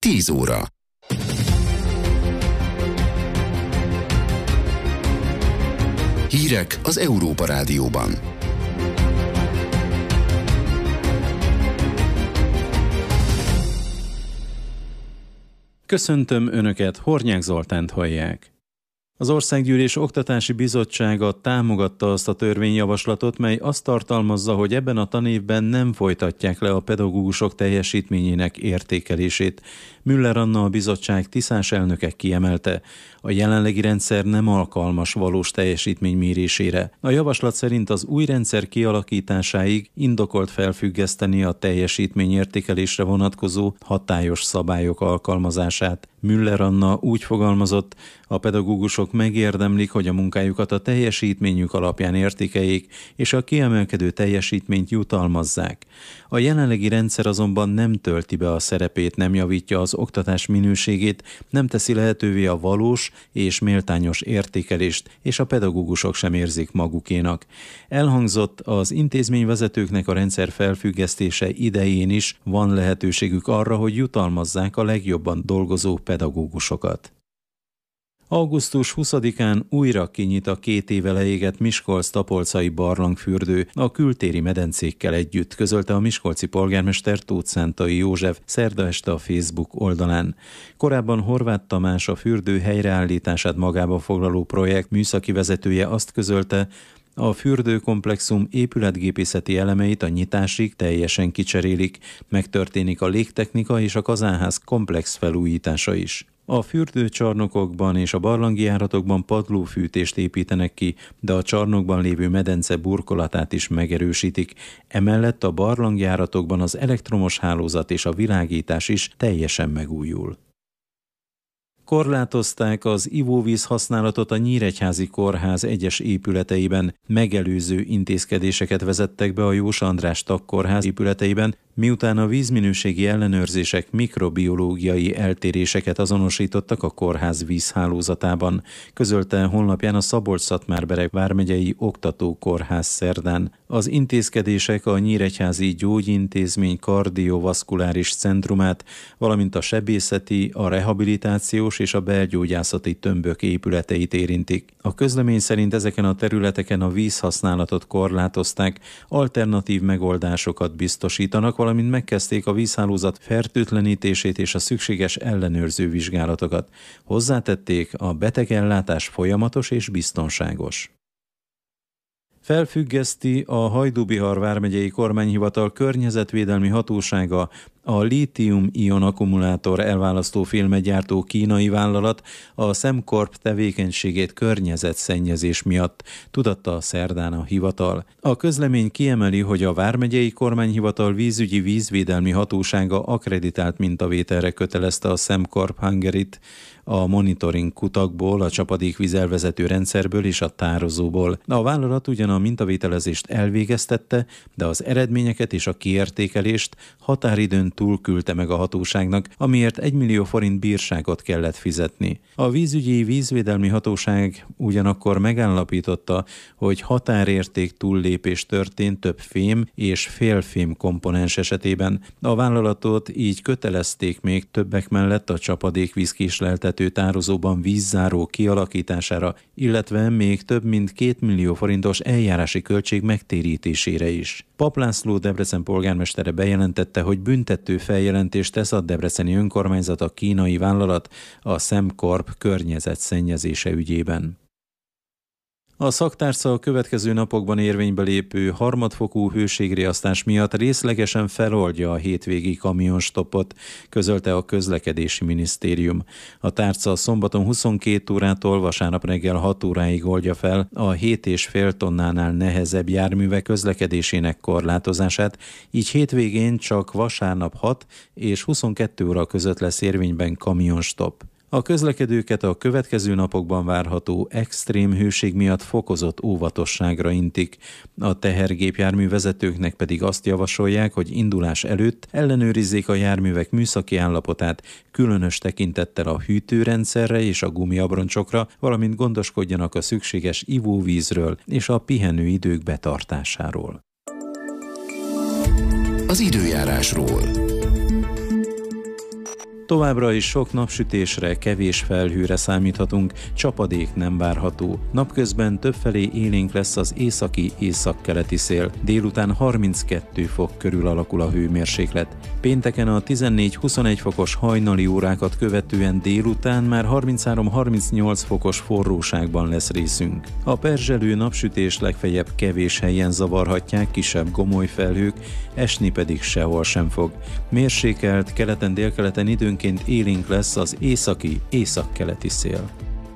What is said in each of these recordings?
10 óra. Hírek az Európa Rádióban. Köszöntöm Önöket, Hornyák Zoltánt hallják. Az Országgyűlés Oktatási Bizottsága támogatta azt a törvényjavaslatot, mely azt tartalmazza, hogy ebben a tanévben nem folytatják le a pedagógusok teljesítményének értékelését. Müller Anna, a bizottság tiszás elnöke kiemelte, a jelenlegi rendszer nem alkalmas valós teljesítmény mérésére. A javaslat szerint az új rendszer kialakításáig indokolt felfüggeszteni a teljesítményértékelésre vonatkozó hatályos szabályok alkalmazását. Müller Anna úgy fogalmazott, a pedagógusok megérdemlik, hogy a munkájukat a teljesítményük alapján értékeljék, és a kiemelkedő teljesítményt jutalmazzák. A jelenlegi rendszer azonban nem tölti be a szerepét, nem javítja az oktatás minőségét, nem teszi lehetővé a valós és méltányos értékelést, és a pedagógusok sem érzik magukénak. Elhangzott, az intézményvezetőknek a rendszer felfüggesztése idején is van lehetőségük arra, hogy jutalmazzák a legjobban dolgozó pedagógusokat. Augusztus 20-án újra kinyit a 2 éve leégett Miskolc-Tapolcai barlangfürdő a kültéri medencékkel együtt, közölte a miskolci polgármester Tóth Szántai József szerda este a Facebook oldalán. Korábban Horváth Tamás, a fürdő helyreállítását magába foglaló projekt műszaki vezetője azt közölte, a fürdőkomplexum épületgépészeti elemeit a nyitásig teljesen kicserélik, megtörténik a légtechnika és a kazánház komplex felújítása is. A fürdőcsarnokokban és a barlangi járatokban padlófűtést építenek ki, de a csarnokban lévő medence burkolatát is megerősítik. Emellett a barlangjáratokban az elektromos hálózat és a világítás is teljesen megújul. Korlátozták az ivóvíz használatot a Nyíregyházi Kórház egyes épületeiben, megelőző intézkedéseket vezettek be a Jós András Tagkórház épületeiben, miután a vízminőségi ellenőrzések mikrobiológiai eltéréseket azonosítottak a kórház vízhálózatában, közölte honlapján a Szabolcs-Szatmár-Bereg vármegyei oktatókórház szerdán. Az intézkedések a Nyíregyházi Gyógyintézmény kardiovaszkuláris centrumát, valamint a sebészeti, a rehabilitációs és a belgyógyászati tömbök épületeit érintik. A közlemény szerint ezeken a területeken a vízhasználatot korlátozták, alternatív megoldásokat biztosítanak, valamint megkezdték a vízhálózat fertőtlenítését és a szükséges ellenőrző vizsgálatokat. Hozzátették, a betegellátás folyamatos és biztonságos. Felfüggeszti a Hajdú-Bihar vármegyei kormányhivatal környezetvédelmi hatósága a lítium-ion akkumulátor elválasztó filmet kínai vállalat a Sembcorp tevékenységét környezetszennyezés miatt, tudatta szerdán a hivatal. A közlemény kiemeli, hogy a vármegyei kormányhivatal vízügyi vízvédelmi hatósága akkreditált mintavételre kötelezte a Sembcorp Hungaryt a monitoring kutakból, a csapadékvíz elvezető rendszerből és a tározóból. A vállalat ugyan a mintavételezést elvégeztette, de az eredményeket és a kiértékelést határidőn túl küldte meg a hatóságnak, amiért 1 millió forint bírságot kellett fizetni. A vízügyi vízvédelmi hatóság ugyanakkor megállapította, hogy határérték túllépés történt több fém és félfém komponens esetében. A vállalatot így kötelezték még többek mellett a csapadékvíz késleltető tározóban vízzáró kialakítására, illetve még több mint 2 millió forintos eljárási költség megtérítésére is. Pap László Debrecen polgármestere bejelentette, hogy büntető feljelentést tesz a debreceni önkormányzat a kínai vállalat a Sembcorp környezetszennyezése ügyében. A szaktárca a következő napokban érvénybe lépő harmadfokú hőségriasztás miatt részlegesen feloldja a hétvégi kamionstoppot, közölte a közlekedési minisztérium. A tárca szombaton 22 órától vasárnap reggel 6 óráig oldja fel a 7,5 tonnánál nehezebb járművek közlekedésének korlátozását, így hétvégén csak vasárnap 6 és 22 óra között lesz érvényben kamionstopp. A közlekedőket a következő napokban várható extrém hőség miatt fokozott óvatosságra intik. A tehergépjármű vezetőknek pedig azt javasolják, hogy indulás előtt ellenőrizzék a járművek műszaki állapotát, különös tekintettel a hűtőrendszerre és a gumiabroncsokra, valamint gondoskodjanak a szükséges ivóvízről és a pihenőidők betartásáról. Az időjárásról. Továbbra is sok napsütésre, kevés felhőre számíthatunk, csapadék nem várható. Napközben többfelé élénk lesz az északi-északkeleti szél. Délután 32 fok körül alakul a hőmérséklet. Pénteken a 14-21 fokos hajnali órákat követően délután már 33-38 fokos forróságban lesz részünk. A perzselő napsütés legfeljebb kevés helyen zavarhatják kisebb gomolyfelhők, esni pedig sehol sem fog. Mérsékelt, keleten-délkeleten időnként élénk lesz az északi-északkeleti szél.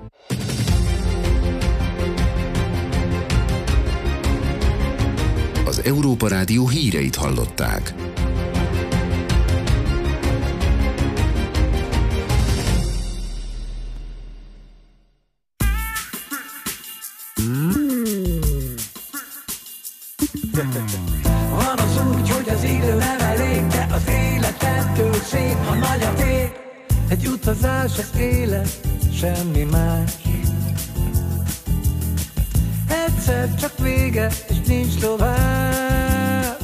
Az Európa Rádió híreit hallották. Van az úgy, hogy az idő nem elég, de az élet ettől szép, ha nagy a tét. Egy utazás az élet, semmi más. Egyszer csak vége, és nincs tovább.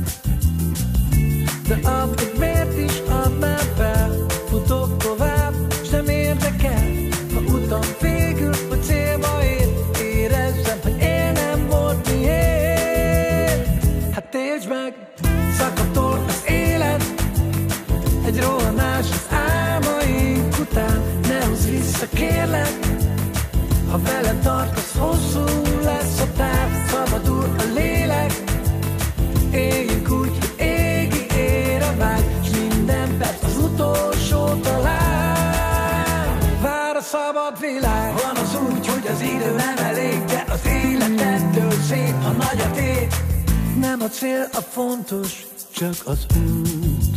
De akkor miért is adnám fel? Futok tovább, s nem érdekel, ha utam végül, hogy célba ér. Érezzem, hogy élnem volt miért. Hát értsd meg, szakadtól az élet, egy rohanás az álmaink után. Ne húzz vissza, kérlek, ha veled tartasz, hosszú lesz a táv. Szabadul a lélek, éljünk úgy, hogy égi ér a vágy, s minden perc az utolsó talán. Vár a szabad világ. Van az úgy, hogy az idő nem elég, de az élet ettől szép, ha nagy a tét. Nem a cél a fontos, csak az út.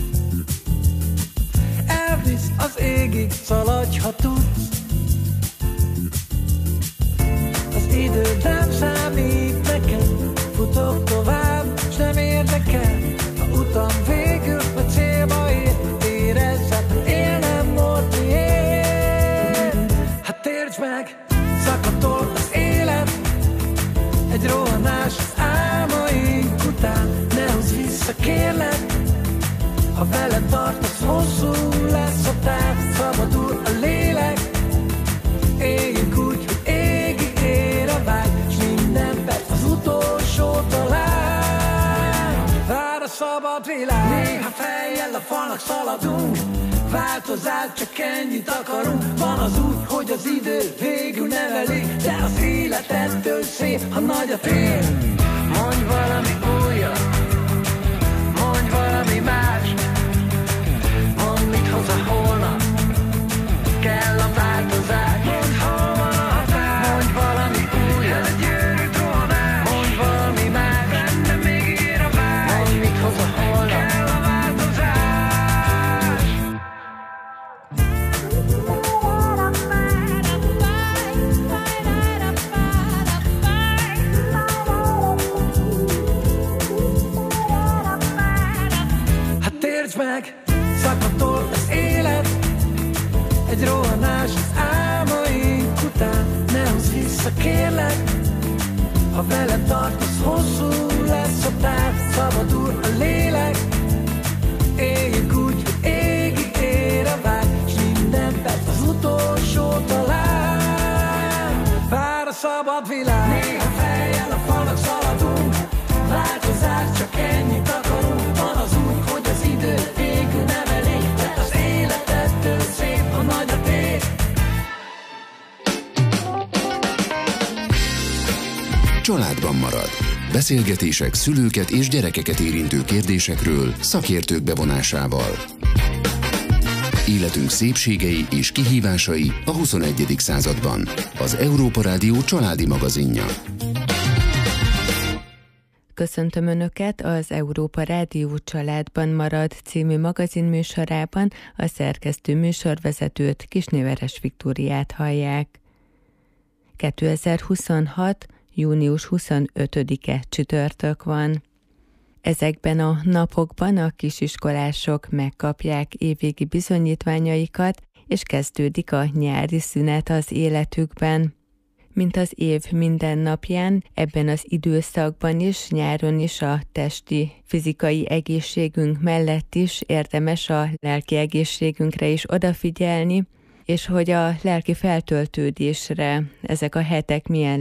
Elvisz az égig, szaladj, ha tudsz. Az idő nem számít nekem, futok tovább, s nem érdekel, ha utam végül, vagy célba ér. Érezzem, hogy élnem volt miért. Hát értsd meg, szakadtól az élet, egy rohanás az álmaink után. Ne húzz vissza, kérlek, ha veled tartasz, hosszú lesz a táv. Szabadul a lélek, éljünk úgy, hogy égi ér a vágy, s minden perc az utolsó talán. Vár a szabad világ. Néha fejjel a falnak szaladunk, változást csak ennyit akarunk. Van az úgy, hogy az idő végül nem elég, de az élet ettől szép, ha nagy a tér. Mondj valami újat, mondj valami mást, mondd, mit hoz a holnap, kell a változás. Mondd, hol van a határ, mondj valami újat, egy őrült rohanás, mondj valami más, benne még ér a vágy. Mondd, mit hoz a holnap, kell a változás. Hát értsd meg, szakadtól az élet, egy rohanás az álmaink után. Ne húzz vissza, kérlek, ha veled tartasz, hosszú lesz a táv. Szabadul a lélek, éljünk úgy, hogy égi ér a vágy, s minden perc az utolsó talán. Vár a szabad világ. Néha fejjel a falnak szaladunk, változást csak ennyit akarunk. Van az úgy, hogy az idő végül nem elég, de az élet ettől szép, ha nagy a tét. Családban marad. Beszélgetések szülőket és gyerekeket érintő kérdésekről szakértők bevonásával. Életünk szépségei és kihívásai a 21. században. Az Európa Rádió családi magazinja. Köszöntöm Önöket az Európa Rádió Családban marad című magazinműsorában, a szerkesztő műsorvezetőt, Kisnéveres Viktóriát hallják. 2026. június 25-e csütörtök van. Ezekben a napokban a kisiskolások megkapják évvégi bizonyítványaikat, és kezdődik a nyári szünet az életükben. mint az év minden napján, ebben az időszakban is, nyáron is a testi, fizikai egészségünk mellett is érdemes a lelki egészségünkre is odafigyelni, és hogy a lelki feltöltődésre ezek a hetek milyen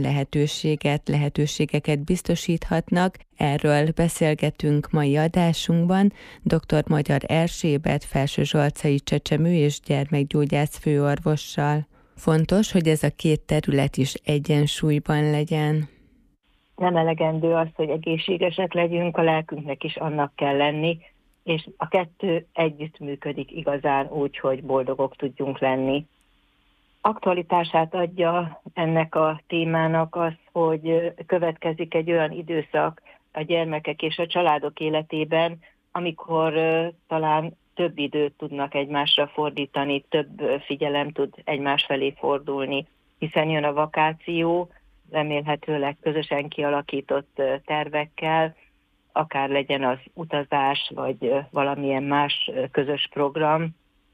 lehetőségeket biztosíthatnak. Erről beszélgetünk mai adásunkban dr. Magyar Erzsébet felsőzsolcai csecsemő és gyermekgyógyász főorvossal. Fontos, hogy ez a két terület is egyensúlyban legyen. Nem elegendő az, hogy egészségesek legyünk, a lelkünknek is annak kell lenni, és a kettő együtt működik igazán úgy, hogy boldogok tudjunk lenni. Aktualitását adja ennek a témának az, hogy következik egy olyan időszak a gyermekek és a családok életében, amikor talán több időt tudnak egymásra fordítani, több figyelem tud egymás felé fordulni, hiszen jön a vakáció, remélhetőleg közösen kialakított tervekkel, akár legyen az utazás, vagy valamilyen más közös program,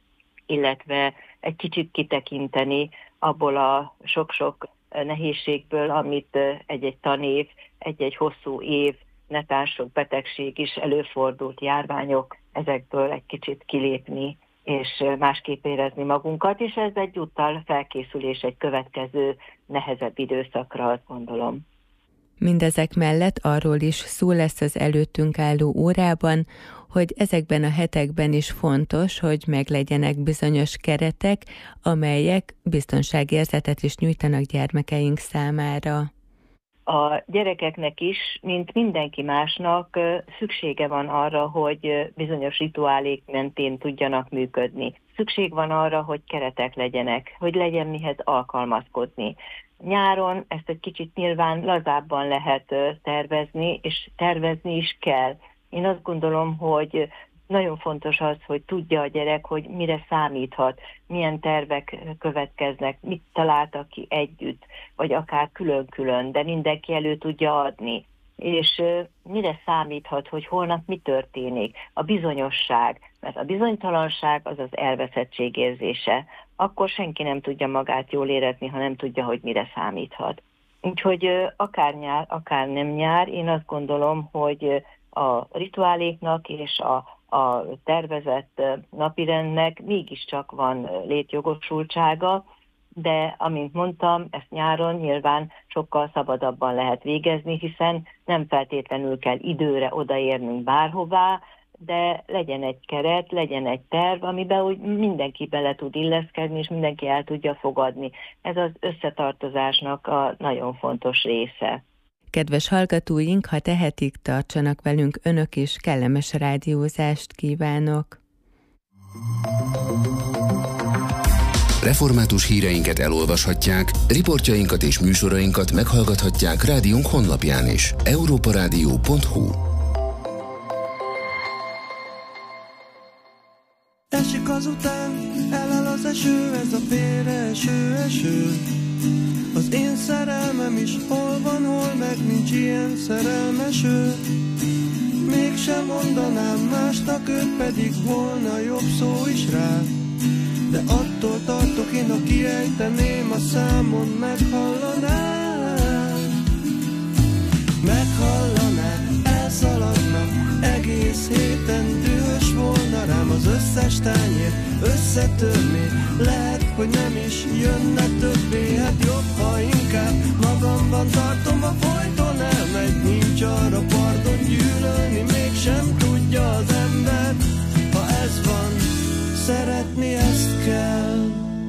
illetve egy kicsit kitekinteni abból a sok-sok nehézségből, amit egy-egy tanév, egy-egy hosszú év, netán sok betegség is előfordult, járványok, ezekből egy kicsit kilépni, és másképp érezni magunkat, és ez egyúttal felkészülés egy következő, nehezebb időszakra, azt gondolom. Mindezek mellett arról is szó lesz az előttünk álló órában, hogy ezekben a hetekben is fontos, hogy meglegyenek bizonyos keretek, amelyek biztonságérzetet is nyújtanak gyermekeink számára. A gyerekeknek is, mint mindenki másnak szüksége van arra, hogy bizonyos rituálék mentén tudjanak működni. Szükség van arra, hogy keretek legyenek, hogy legyen mihez alkalmazkodni. Nyáron ezt egy kicsit nyilván lazábban lehet tervezni, és tervezni is kell. Én azt gondolom, hogy nagyon fontos az, hogy tudja a gyerek, hogy mire számíthat, milyen tervek következnek, mit találtak ki együtt, vagy akár külön-külön, de mindenki elő tudja adni. És mire számíthat, hogy holnap mi történik? A bizonyosság, mert a bizonytalanság az az elveszettség érzése. Akkor senki nem tudja magát jól érezni, ha nem tudja, hogy mire számíthat. Úgyhogy akár nyár, akár nem nyár, én azt gondolom, hogy a rituáléknak és a tervezett napirendnek mégiscsak van létjogosultsága, de amint mondtam, ezt nyáron nyilván sokkal szabadabban lehet végezni, hiszen nem feltétlenül kell időre odaérnünk bárhová, de legyen egy keret, legyen egy terv, amiben úgy mindenki bele tud illeszkedni, és mindenki el tudja fogadni. Ez az összetartozásnak a nagyon fontos része. Kedves hallgatóink, ha tehetik, tartsanak velünk önök is, kellemes rádiózást kívánok! Református híreinket elolvashatják, riportjainkat és műsorainkat meghallgathatják rádiónk honlapján is. europaradio.hu. Esik azután, elel az eső, ez a félreeső eső. Az én szerelmem is hol van, hol meg nincs ilyen szerelmes ő. Mégsem mondanám másnak, őt pedig volna jobb szó is rá. De attól tartok én, ha kiejteném a számon, meghallanám. Meghallanám, elszaladnak, egész héten dühös volna rám. Az összes tányér összetörné, lehet, hogy nem is jönne többé. Hát jobb, ha inkább magamban tartom, a folyton elmegy. Nincs arra pardon, gyűlölni mégsem tudja az ember. Ha ez van, szeretni ezt kell.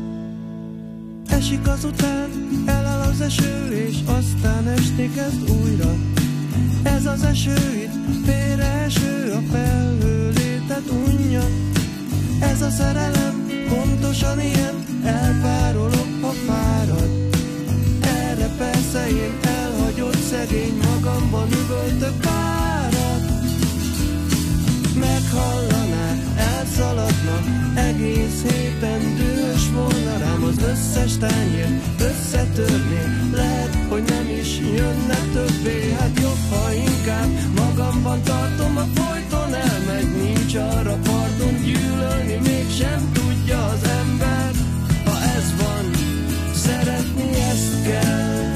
Esik azután, elel az eső, és aztán esni kezd újra. Ez az eső itt, félreeső, a felhő létet unja. Ez a szerelem pontosan ilyen, elpárolok, ha fárad. Erre persze én elhagyott szegény, magamban üvöltök párat. Meghallanák, elszaladnak, egész héten dühös volna rám. Az összes tányér összetörné, lehet, hogy nem is jönne többé. Hát jobb, ha inkább magamban tartom, a folyton elmegy. Nincs arra pardon, gyűlölni mégsem tudja az ember. Ha ez van, szeretni ezt kell.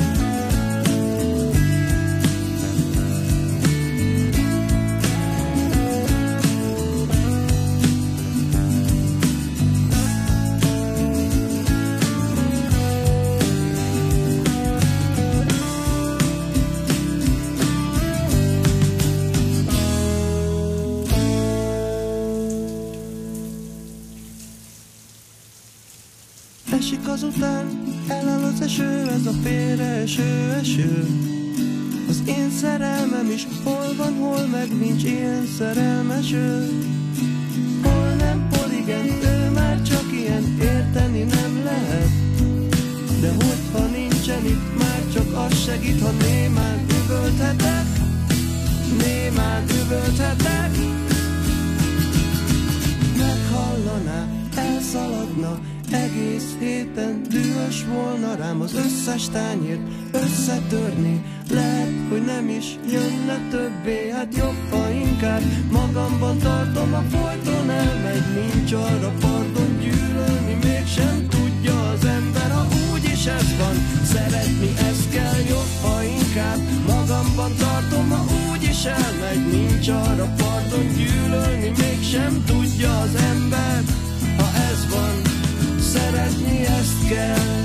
Leesik azután, eláll az eső, ez a félreeső eső. Az én szerelmem is hol van, hol meg nincs ilyen szerelmes ő. Hol nem, hol igen, ő már csak ilyen, érteni nem lehet. De hogyha nincsen itt, már csak az segít, ha némán üvölthetek. Némán üvölthetek. Meghallaná, elszaladna, egész héten dühös volna rám, az összes tányért összetörni. Lehet, hogy nem is jönne többé, hát jobb, ha inkább magamban tartom, a folyton elmegy, nincs arra pardon, gyűlölni mégsem tudja az ember, ha úgyis ez van, szeretni ez kell, jobb, ha inkább magamban tartom, ha úgyis elmegy, nincs arra pardon, gyűlölni mégsem tudja az ember, ha ez van, szeretni ezt kell.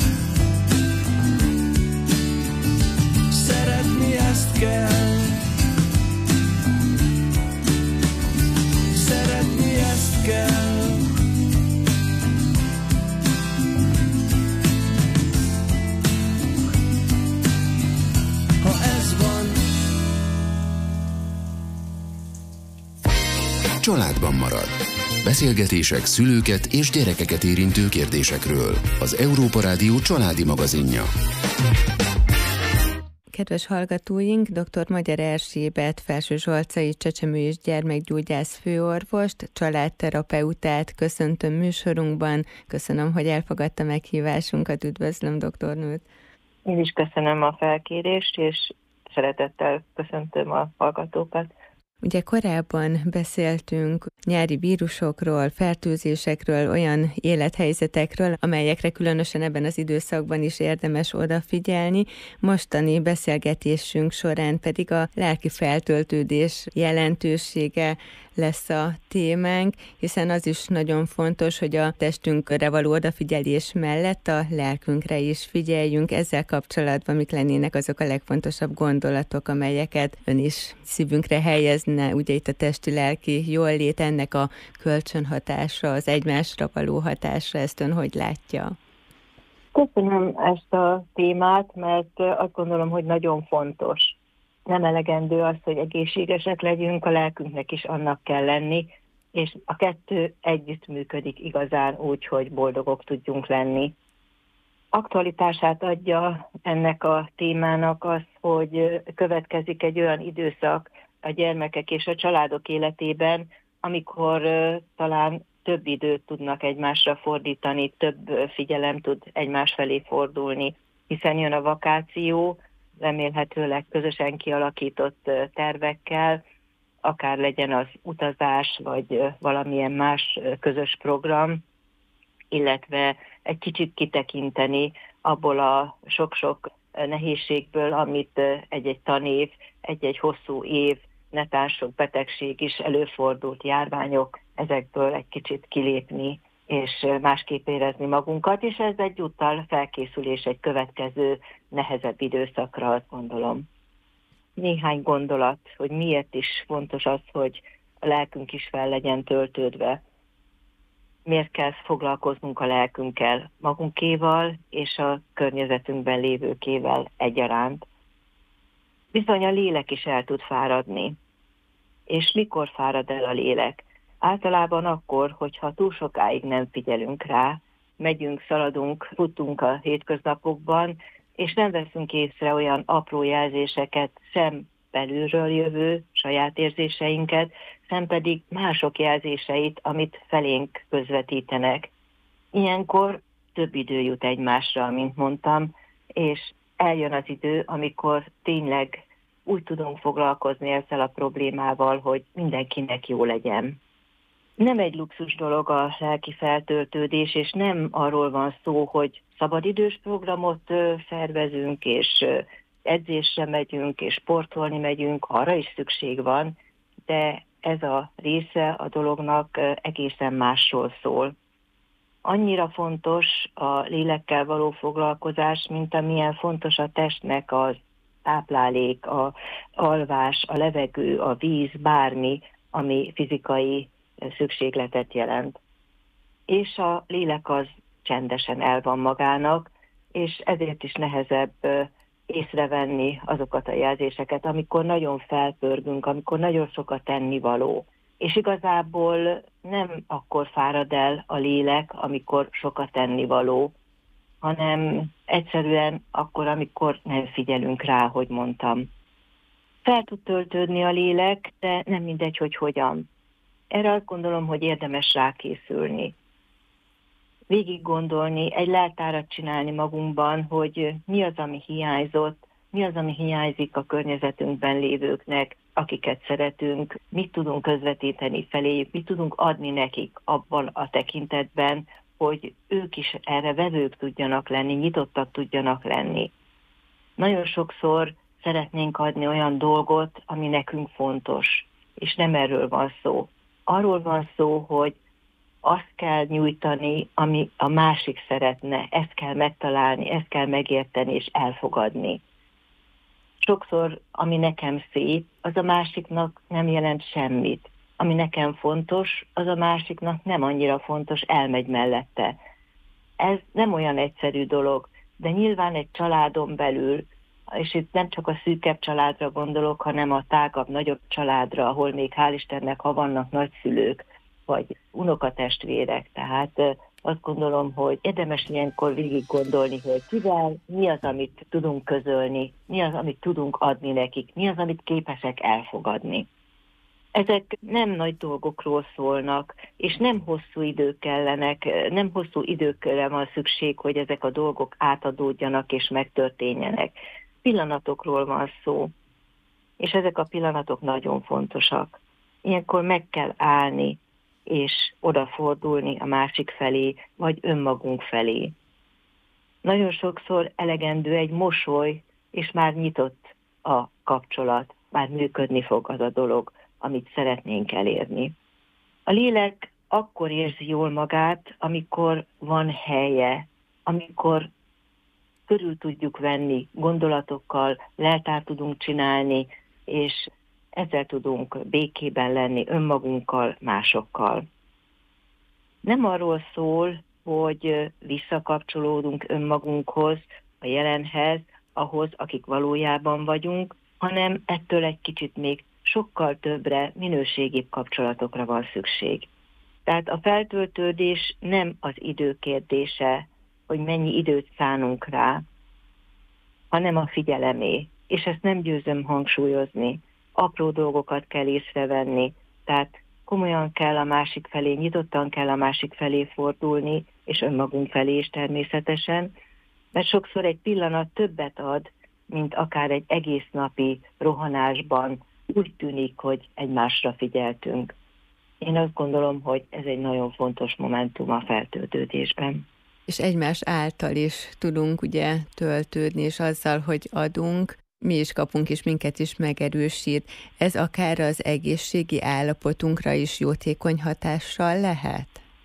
Szeretni ezt kell. Szeretni ezt kell. Ha ez van. Családban marad. Beszélgetések szülőket és gyerekeket érintő kérdésekről. Az Európa Rádió családi magazinja. Kedves hallgatóink, dr. Magyar Erzsébet felsőzsolcai csecsemő és gyermekgyógyász főorvost, családterapeutát köszöntöm műsorunkban. Köszönöm, hogy elfogadta meghívásunkat. Üdvözlöm, doktornőt. Én is köszönöm a felkérést, és szeretettel köszöntöm a hallgatókat. Ugye korábban beszéltünk nyári vírusokról, fertőzésekről, olyan élethelyzetekről, amelyekre különösen ebben az időszakban is érdemes odafigyelni. Mostani beszélgetésünk során pedig a lelki feltöltődés jelentősége lesz a témánk, hiszen az is nagyon fontos, hogy a testünkre való odafigyelés mellett a lelkünkre is figyeljünk. Ezzel kapcsolatban mik lennének azok a legfontosabb gondolatok, amelyeket ön is szívünkre helyezne, ugye itt a testi-lelki jólét, ennek a kölcsönhatása, az egymásra való hatása, ezt ön hogy látja? Köszönöm ezt a témát, mert azt gondolom, hogy nagyon fontos. Nem elegendő az, hogy egészségesek legyünk, a lelkünknek is annak kell lenni, és a kettő együtt működik igazán úgy, hogy boldogok tudjunk lenni. Aktualitását adja ennek a témának az, hogy következik egy olyan időszak a gyermekek és a családok életében, amikor talán több időt tudnak egymásra fordítani, több figyelem tud egymás felé fordulni, hiszen jön a vakáció, remélhetőleg közösen kialakított tervekkel, akár legyen az utazás, vagy valamilyen más közös program, illetve egy kicsit kitekinteni abból a sok-sok nehézségből, amit egy-egy tanév, egy-egy hosszú év, netán sok betegség is előfordult, járványok, ezekből egy kicsit kilépni, és másképp érezni magunkat, és ez egyúttal felkészülés egy következő, nehezebb időszakra, azt gondolom. Néhány gondolat, hogy miért is fontos az, hogy a lelkünk is fel legyen töltődve. Miért kell foglalkoznunk a lelkünkkel, magunkéval és a környezetünkben lévőkével egyaránt. Bizony a lélek is el tud fáradni. És mikor fárad el a lélek? Általában akkor, hogyha túl sokáig nem figyelünk rá, megyünk, szaladunk, futunk a hétköznapokban, és nem veszünk észre olyan apró jelzéseket, sem belülről jövő saját érzéseinket, sem pedig mások jelzéseit, amit felénk közvetítenek. Ilyenkor több idő jut egymásra, mint mondtam, és eljön az idő, amikor tényleg úgy tudunk foglalkozni ezzel a problémával, hogy mindenkinek jó legyen. Nem egy luxus dolog a lelki feltöltődés, és nem arról van szó, hogy szabadidős programot szervezünk, és edzésre megyünk, és sportolni megyünk, arra is szükség van, de ez a része a dolognak egészen másról szól. Annyira fontos a lélekkel való foglalkozás, mint amilyen fontos a testnek az táplálék, a alvás, a levegő, a víz, bármi, ami fizikai szükségletet jelent. És a lélek az csendesen el van magának, és ezért is nehezebb észrevenni azokat a jelzéseket, amikor nagyon felpörgünk, amikor nagyon sokat tennivaló. És igazából nem akkor fárad el a lélek, amikor sokat tennivaló, hanem egyszerűen akkor, amikor nem figyelünk rá, hogy mondtam. Fel tud töltődni a lélek, de nem mindegy, hogy hogyan. Erre azt gondolom, hogy érdemes rákészülni. Végig gondolni, egy leltárat csinálni magunkban, hogy mi az, ami hiányzott, mi az, ami hiányzik a környezetünkben lévőknek, akiket szeretünk, mit tudunk közvetíteni feléjük, mit tudunk adni nekik abban a tekintetben, hogy ők is erre vevők tudjanak lenni, nyitottak tudjanak lenni. Nagyon sokszor szeretnénk adni olyan dolgot, ami nekünk fontos, és nem erről van szó. Arról van szó, hogy azt kell nyújtani, ami a másik szeretne, ezt kell megtalálni, ezt kell megérteni és elfogadni. Sokszor, ami nekem szép, az a másiknak nem jelent semmit. Ami nekem fontos, az a másiknak nem annyira fontos, elmegy mellette. Ez nem olyan egyszerű dolog, de nyilván egy családon belül, és itt nem csak a szűkebb családra gondolok, hanem a tágabb, nagyobb családra, ahol még hál' Istennek, ha vannak nagyszülők, vagy unokatestvérek. Tehát azt gondolom, hogy érdemes ilyenkor végig gondolni, hogy kivel, mi az, amit tudunk közölni, mi az, amit tudunk adni nekik, mi az, amit képesek elfogadni. Ezek nem nagy dolgokról szólnak, és nem hosszú idők kellenek, nem hosszú időkre van szükség, hogy ezek a dolgok átadódjanak és megtörténjenek. Pillanatokról van szó, és ezek a pillanatok nagyon fontosak. Ilyenkor meg kell állni, és odafordulni a másik felé, vagy önmagunk felé. Nagyon sokszor elegendő egy mosoly, és már nyitott a kapcsolat, már működni fog az a dolog, amit szeretnénk elérni. A lélek akkor érzi jól magát, amikor van helye, amikor körül tudjuk venni gondolatokkal, leltárt tudunk csinálni, és ezzel tudunk békében lenni önmagunkkal, másokkal. Nem arról szól, hogy visszakapcsolódunk önmagunkhoz, a jelenhez, ahhoz, akik valójában vagyunk, hanem ettől egy kicsit még sokkal többre, minőségibb kapcsolatokra van szükség. Tehát a feltöltődés nem az idő kérdése, hogy mennyi időt szánunk rá, hanem a figyelemé. És ezt nem győzöm hangsúlyozni. Apró dolgokat kell észrevenni, tehát komolyan kell a másik felé, nyitottan kell a másik felé fordulni, és önmagunk felé is természetesen, mert sokszor egy pillanat többet ad, mint akár egy egész napi rohanásban úgy tűnik, hogy egymásra figyeltünk. Én azt gondolom, hogy ez egy nagyon fontos momentum a feltöltődésben. És egymás által is tudunk ugye töltődni, és azzal, hogy adunk, mi is kapunk, és minket is megerősít. Ez akár az egészségi állapotunkra is jótékony hatással lehet?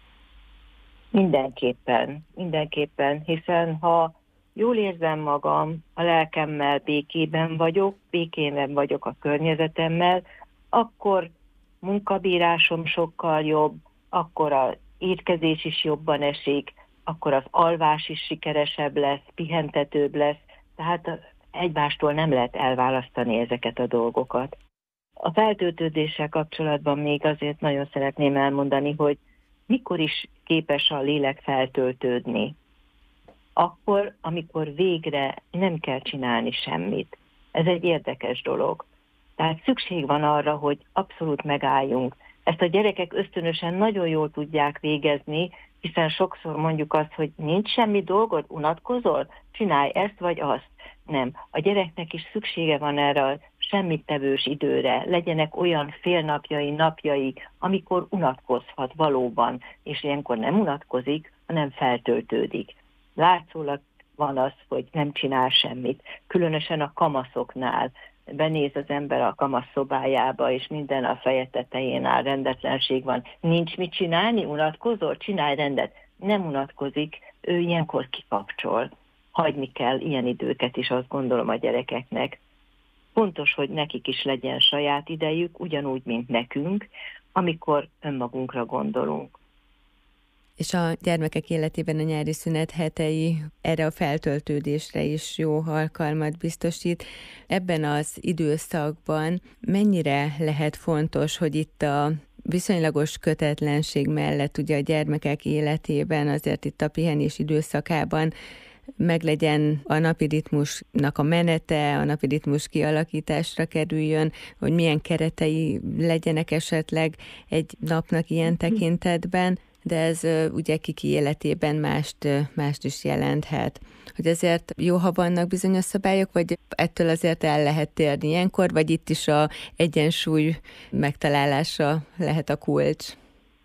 Mindenképpen, hiszen ha jól érzem magam, a lelkemmel békében vagyok a környezetemmel, akkor munkabírásom sokkal jobb, akkor az étkezés is jobban esik, akkor az alvás is sikeresebb lesz, pihentetőbb lesz, tehát egymástól nem lehet elválasztani ezeket a dolgokat. A feltöltődéssel kapcsolatban még azért nagyon szeretném elmondani, hogy mikor is képes a lélek feltöltődni. Akkor, amikor végre nem kell csinálni semmit. Ez egy érdekes dolog. Tehát szükség van arra, hogy abszolút megálljunk. Ezt a gyerekek ösztönösen nagyon jól tudják végezni, hiszen sokszor mondjuk azt, hogy nincs semmi dolgod, unatkozol, csinálj ezt vagy azt. Nem. A gyereknek is szüksége van erre a semmittevős időre. Legyenek olyan napjai, amikor unatkozhat valóban, és ilyenkor nem unatkozik, hanem feltöltődik. Látszólag van az, hogy nem csinál semmit. Különösen a kamaszoknál. Benéz az ember a kamasz szobájába, és minden a feje tetején áll, rendetlenség van. Nincs mit csinálni, unatkozol, csinálj rendet. Nem unatkozik, ő ilyenkor kikapcsol. Hagyni kell ilyen időket is, azt gondolom, a gyerekeknek. Fontos, hogy nekik is legyen saját idejük, ugyanúgy, mint nekünk, amikor önmagunkra gondolunk. És a gyermekek életében a nyári szünet hetei erre a feltöltődésre is jó alkalmat biztosít. Ebben az időszakban mennyire lehet fontos, hogy itt a viszonylagos kötetlenség mellett ugye a gyermekek életében, azért itt a pihenés időszakában meglegyen a napi ritmusnak a menete, a napi ritmus kialakításra kerüljön, hogy milyen keretei legyenek esetleg egy napnak ilyen tekintetben, de ez ugye kiki életében mást is jelenthet. Hogy azért jó, ha vannak bizonyos szabályok, vagy ettől azért el lehet térni ilyenkor, vagy itt is a egyensúly megtalálása lehet a kulcs?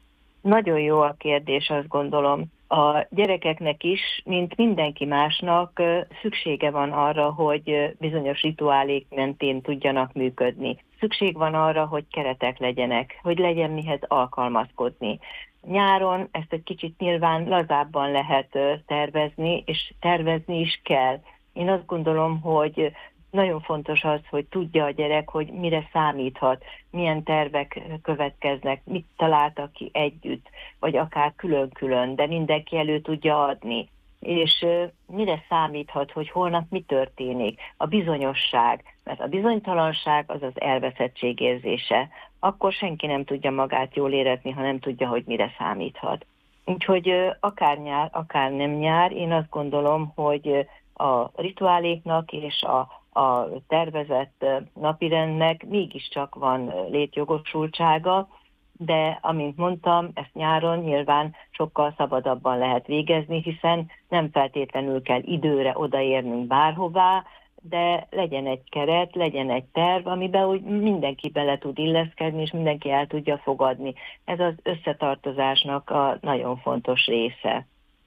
Nagyon jó a kérdés, azt gondolom. A gyerekeknek is, mint mindenki másnak szüksége van arra, hogy bizonyos rituálék mentén tudjanak működni. Szükség van arra, hogy keretek legyenek, hogy legyen mihez alkalmazkodni. Nyáron ezt egy kicsit nyilván lazábban lehet tervezni, és tervezni is kell. Én azt gondolom, hogy nagyon fontos az, hogy tudja a gyerek, hogy mire számíthat, milyen tervek következnek, mit találtak ki együtt, vagy akár külön-külön, de mindenki elő tudja adni. És mire számíthat, hogy holnap mi történik? A bizonyosság, mert a bizonytalanság az az elveszettség érzése. Akkor senki nem tudja magát jól érezni, ha nem tudja, hogy mire számíthat. Úgyhogy akár nyár, akár nem nyár, én azt gondolom, hogy a rituáléknak és a tervezett napirendnek mégiscsak van létjogosultsága, de amint mondtam, ezt nyáron nyilván sokkal szabadabban lehet végezni, hiszen nem feltétlenül kell időre odaérnünk bárhová, de legyen egy keret, legyen egy terv, amiben úgy mindenki bele tud illeszkedni, és mindenki el tudja fogadni. Ez az összetartozásnak a nagyon fontos része.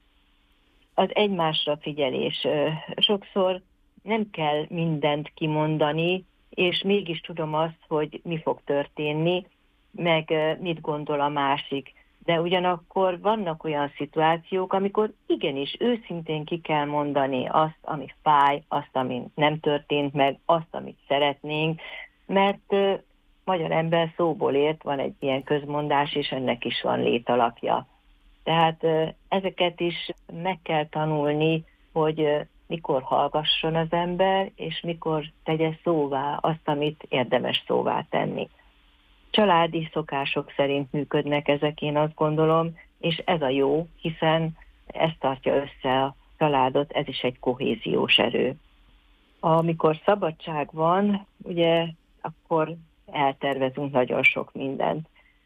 Az egymásra figyelés. Sokszor nem kell mindent kimondani, és mégis tudom azt, hogy mi fog történni, meg mit gondol a másik. De ugyanakkor vannak olyan szituációk, amikor igenis őszintén ki kell mondani azt, ami fáj, azt, ami nem történt meg, azt, amit szeretnénk, mert magyar ember szóból ért, van egy ilyen közmondás, és ennek is van létalapja. Tehát ezeket is meg kell tanulni, hogy mikor hallgasson az ember, és mikor tegye szóvá azt, amit érdemes szóvá tenni. Családi szokások szerint működnek ezek, én azt gondolom, és ez a jó, hiszen ez tartja össze a családot, ez is egy kohéziós erő. Amikor szabadság van, ugye, akkor eltervezünk nagyon sok mindent.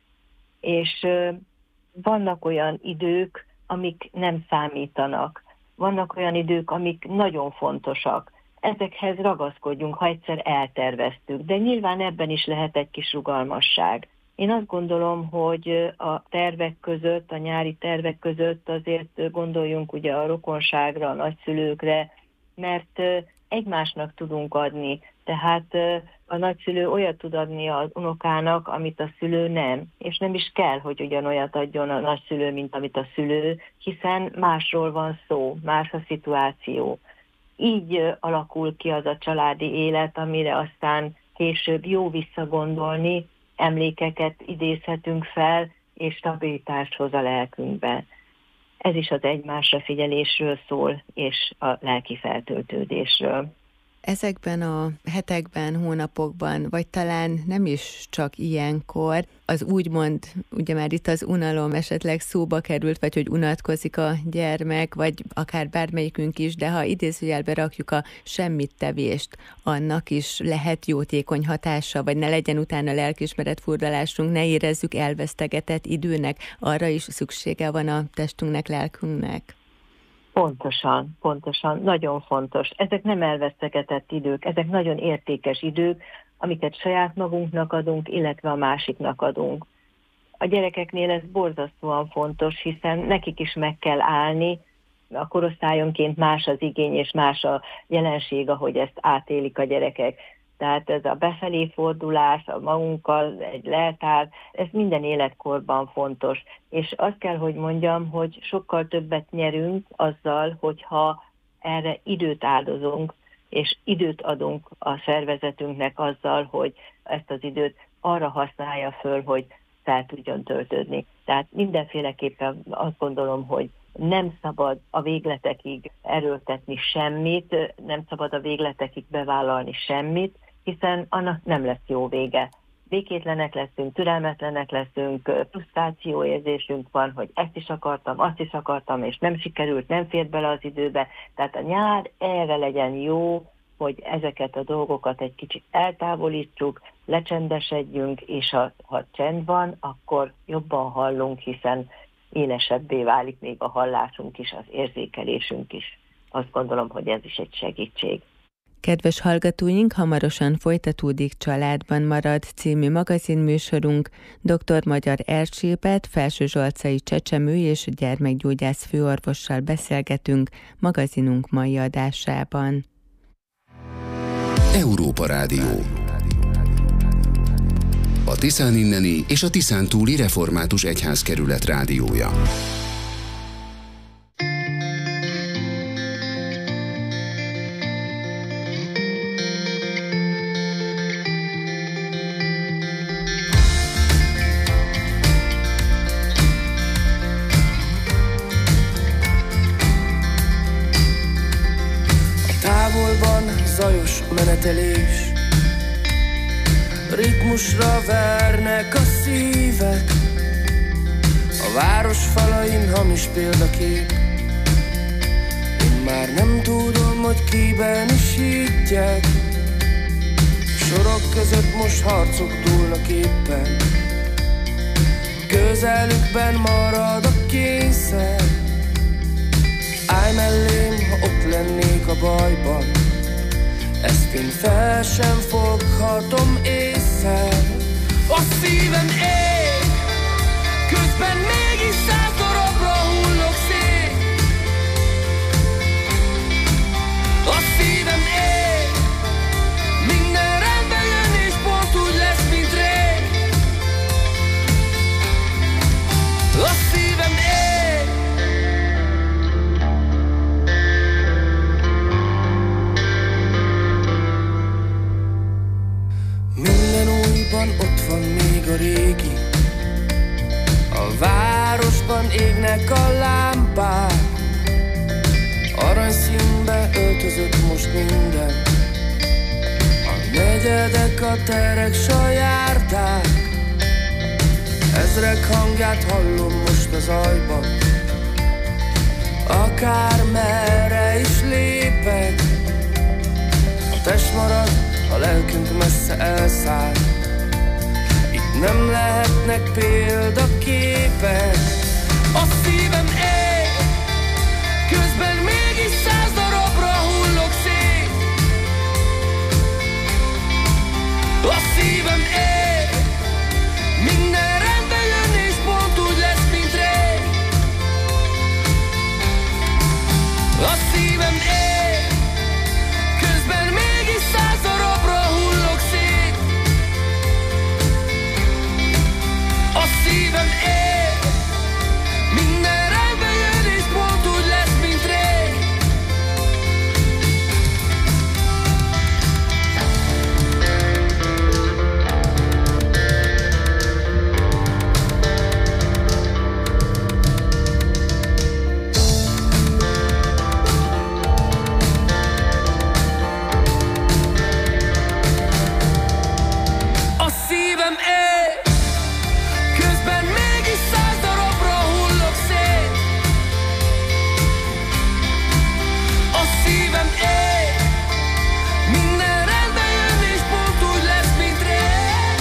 És vannak olyan idők, amik nem számítanak. Vannak olyan idők, amik nagyon fontosak. Ezekhez ragaszkodjunk, ha egyszer elterveztük, de nyilván ebben is lehet egy kis rugalmasság. Én azt gondolom, hogy a tervek között, a nyári tervek között azért gondoljunk ugye a rokonságra, a nagyszülőkre, mert egymásnak tudunk adni. Tehát a nagyszülő olyat tud adni az unokának, amit a szülő nem. És nem is kell, hogy ugyanolyat adjon a nagyszülő, mint amit a szülő, hiszen másról van szó, más a szituáció. Így alakul ki az a családi élet, amire aztán később jó visszagondolni, emlékeket idézhetünk fel, és stabilitást hoz a lelkünkbe. Ez is az egymásra figyelésről szól, és a lelki feltöltődésről. Ezekben a hetekben, hónapokban, vagy talán nem is csak ilyenkor, az úgymond, ugye már itt az unalom esetleg szóba került, vagy hogy unatkozik a gyermek, vagy akár bármelyikünk is, de ha idézőjelbe rakjuk a semmittevést, annak is lehet jótékony hatása, vagy ne legyen utána lelkiismeretfurdalásunk, ne érezzük elvesztegetett időnek, arra is szüksége van a testünknek, lelkünknek. Pontosan, nagyon fontos. Ezek nem elvesztegetett idők, ezek nagyon értékes idők, amiket saját magunknak adunk, illetve a másiknak adunk. A gyerekeknél ez borzasztóan fontos, hiszen nekik is meg kell állni, a korosztályonként más az igény és más a jelenség, ahogy ezt átélik a gyerekek. Tehát ez a befelé fordulás, a magunkkal egy leltár, ez minden életkorban fontos. És azt kell, hogy mondjam, hogy sokkal többet nyerünk azzal, hogyha erre időt áldozunk, és időt adunk a szervezetünknek azzal, hogy ezt az időt arra használja föl, hogy fel tudjon töltődni. Tehát mindenféleképpen azt gondolom, hogy nem szabad a végletekig erőltetni semmit, nem szabad a végletekig bevállalni semmit, hiszen annak nem lesz jó vége. Békétlenek leszünk, türelmetlenek leszünk, frusztrációérzésünk van, hogy ezt is akartam, azt is akartam, és nem sikerült, nem fért bele az időbe. Tehát a nyár erre legyen jó, hogy ezeket a dolgokat egy kicsit eltávolítsuk, lecsendesedjünk, és ha csend van, akkor jobban hallunk, hiszen élesebbé válik még a hallásunk is, az érzékelésünk is. Azt gondolom, hogy ez is egy segítség. Kedves hallgatóink, hamarosan folytatódik Családban marad című magazinműsorunk. Dr. Magyar Erzsébet, felsőzsolcai csecsemő és gyermekgyógyász főorvossal beszélgetünk magazinunk mai adásában. Európa Rádió. A Tiszán inneni és a Tiszán túli református egyházkerület rádiója. Zajos menetelés, ritmusra vernek a szívek, a város falain hamis példakép. Én már nem tudom, hogy kiben is higgyek, sorok között most harcok dúlnak éppen, közelükben marad a kényszer. Állj mellém, ha ott lennék a bajban, ezt én fel sem foghatom észre. A szívem ég, közben mégis 100 darabra hullok szét. A szívem ég, minden rendbe jön és pont úgy lesz, mint rég. A szívem ég. Ott van még a régi, a városban égnek a lámpák, aranyszínbe öltözött most minden, a negyedek, a terek, s a járdák. Ezrek hangját hallom most az zajban, akár merre is lépek. A test marad, a lelkünk messze elszáll, nem lehetnek példaképek. A szívem ég, közben mégis 100 darabra hullok szét. A szívem ég, minden rendbe jön és pont úgy lesz, mint rég. A szívem ég, közben mégis 100 darabra hullok szét. A szívem él, minden rendbe jön és pont úgy lesz, mint rég. A szívem él, közben mégis 100 darabra hullok szét. A szívem él, minden rendbe jön és pont úgy lesz, mint rég.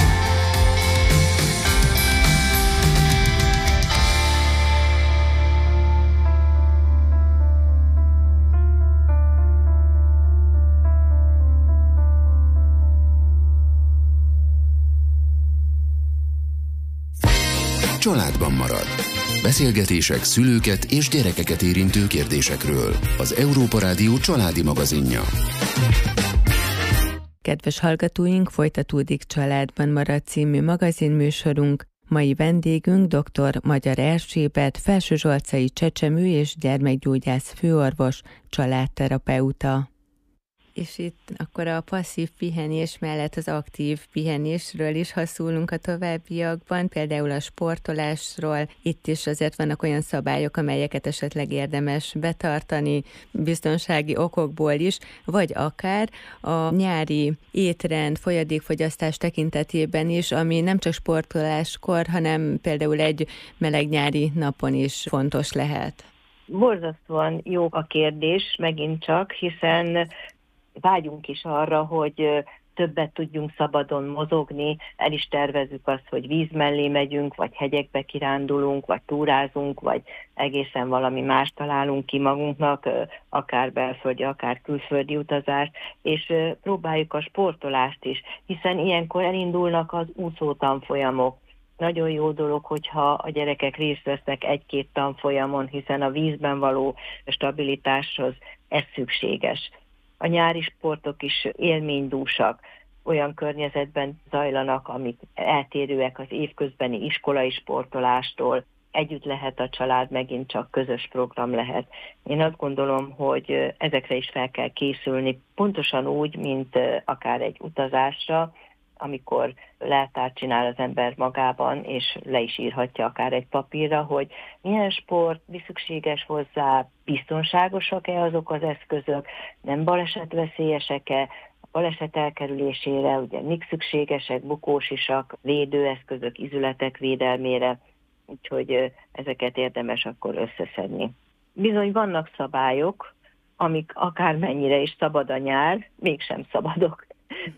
Családban marad. Beszélgetések szülőket és gyerekeket érintő kérdésekről. Az Európa Rádió családi magazinja. Kedves hallgatóink, folytatódik Családban marad című magazinműsorunk. Mai vendégünk dr. Magyar Erzsébet, felsőzsolcai csecsemő és gyermekgyógyász főorvos, családterapeuta. És itt akkor a passzív pihenés mellett az aktív pihenésről is, ha szólunk a továbbiakban, például a sportolásról, itt is azért vannak olyan szabályok, amelyeket esetleg érdemes betartani, biztonsági okokból is, vagy akár a nyári étrend, folyadékfogyasztás tekintetében is, ami nem csak sportoláskor, hanem például egy meleg nyári napon is fontos lehet. Borzasztóan jó a kérdés, megint csak, hiszen vágyunk is arra, hogy többet tudjunk szabadon mozogni, el is tervezzük azt, hogy víz mellé megyünk, vagy hegyekbe kirándulunk, vagy túrázunk, vagy egészen valami más találunk ki magunknak, akár belföldi, akár külföldi utazást, és próbáljuk a sportolást is, hiszen ilyenkor elindulnak az úszótanfolyamok. Nagyon jó dolog, hogyha a gyerekek részt vesznek egy-két tanfolyamon, hiszen a vízben való stabilitáshoz ez szükséges. A nyári sportok is élménydúsak, olyan környezetben zajlanak, amik eltérőek az évközbeni iskolai sportolástól, együtt lehet a család, megint csak közös program lehet. Én azt gondolom, hogy ezekre is fel kell készülni, pontosan úgy, mint akár egy utazásra, amikor leltárt csinál az ember magában, és le is írhatja akár egy papírra, hogy milyen sport, mi szükséges hozzá, biztonságosak-e azok az eszközök, nem balesetveszélyesek-e, a baleset elkerülésére, ugye mik szükségesek, bukósisak, védőeszközök, izületek védelmére, úgyhogy ezeket érdemes akkor összeszedni. Bizony vannak szabályok, amik akármennyire is szabad a nyár, mégsem szabadok.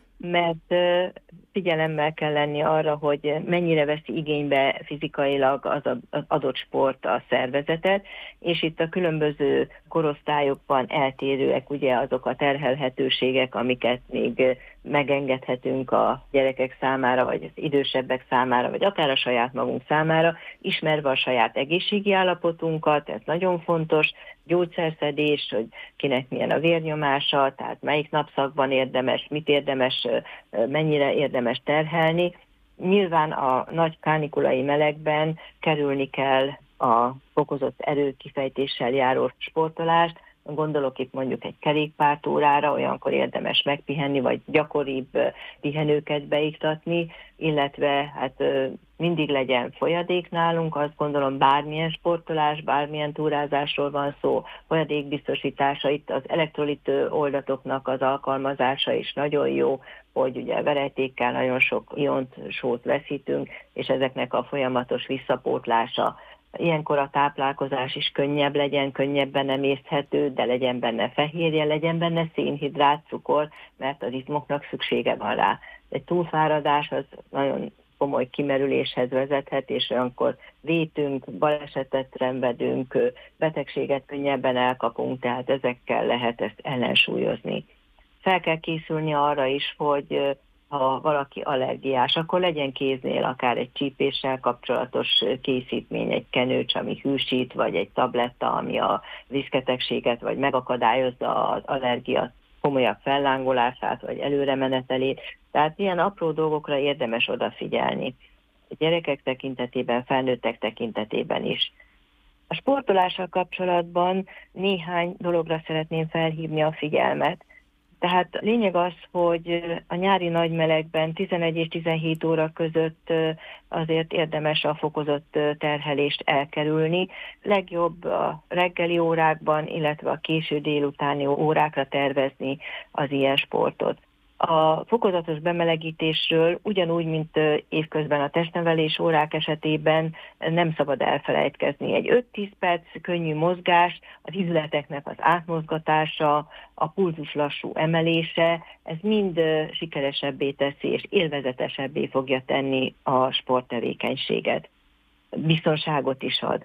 Mert figyelemmel kell lenni arra, hogy mennyire veszi igénybe fizikailag az adott sport a szervezetet, és itt a különböző korosztályokban eltérőek ugye azok a terhelhetőségek, amiket még megengedhetünk a gyerekek számára, vagy az idősebbek számára, vagy akár a saját magunk számára, ismerve a saját egészségi állapotunkat, ez nagyon fontos, gyógyszerszedés, hogy kinek milyen a vérnyomása, tehát melyik napszakban érdemes, mit érdemes, mennyire érdemes terhelni. Nyilván a nagy kánikulai melegben kerülni kell a fokozott erőkifejtéssel járó sportolást, gondolok itt mondjuk egy kerékpártúrára, olyankor érdemes megpihenni, vagy gyakoribb pihenőket beiktatni, illetve hát mindig legyen folyadék nálunk, azt gondolom bármilyen sportolás, bármilyen túrázásról van szó, folyadékbiztosítása, itt az elektrolit oldatoknak az alkalmazása is nagyon jó, hogy ugye verejtékkel nagyon sok iont, sót veszítünk, és ezeknek a folyamatos visszapótlása. Ilyenkor a táplálkozás is könnyebb legyen, könnyebben emészthető, de legyen benne fehérje, legyen benne szénhidrát, cukor, mert az izmoknak szüksége van rá. Egy túlfáradás az nagyon komoly kimerüléshez vezethet, és olyankor vétünk, balesetet szenvedünk, betegséget könnyebben elkapunk, tehát ezekkel lehet ezt ellensúlyozni. Fel kell készülni arra is, hogy ha valaki allergiás, akkor legyen kéznél akár egy csípéssel kapcsolatos készítmény, egy kenőcs, ami hűsít, vagy egy tabletta, ami a viszketegséget, vagy megakadályozza az allergia komolyabb fellángolását, vagy előremenetelét. Tehát ilyen apró dolgokra érdemes odafigyelni. A gyerekek tekintetében, felnőttek tekintetében is. A sportolással kapcsolatban néhány dologra szeretném felhívni a figyelmet. Tehát lényeg az, hogy a nyári nagymelegben 11 és 17 óra között azért érdemes a fokozott terhelést elkerülni. Legjobb a reggeli órákban, illetve a késő délutáni órákra tervezni az ilyen sportot. A fokozatos bemelegítésről ugyanúgy, mint évközben a testnevelés órák esetében nem szabad elfelejtkezni. Egy 5-10 perc könnyű mozgás, az izületeknek az átmozgatása, a pulzus lassú emelése, ez mind sikeresebbé teszi és élvezetesebbé fogja tenni a sporttevékenységet. Biztonságot is ad.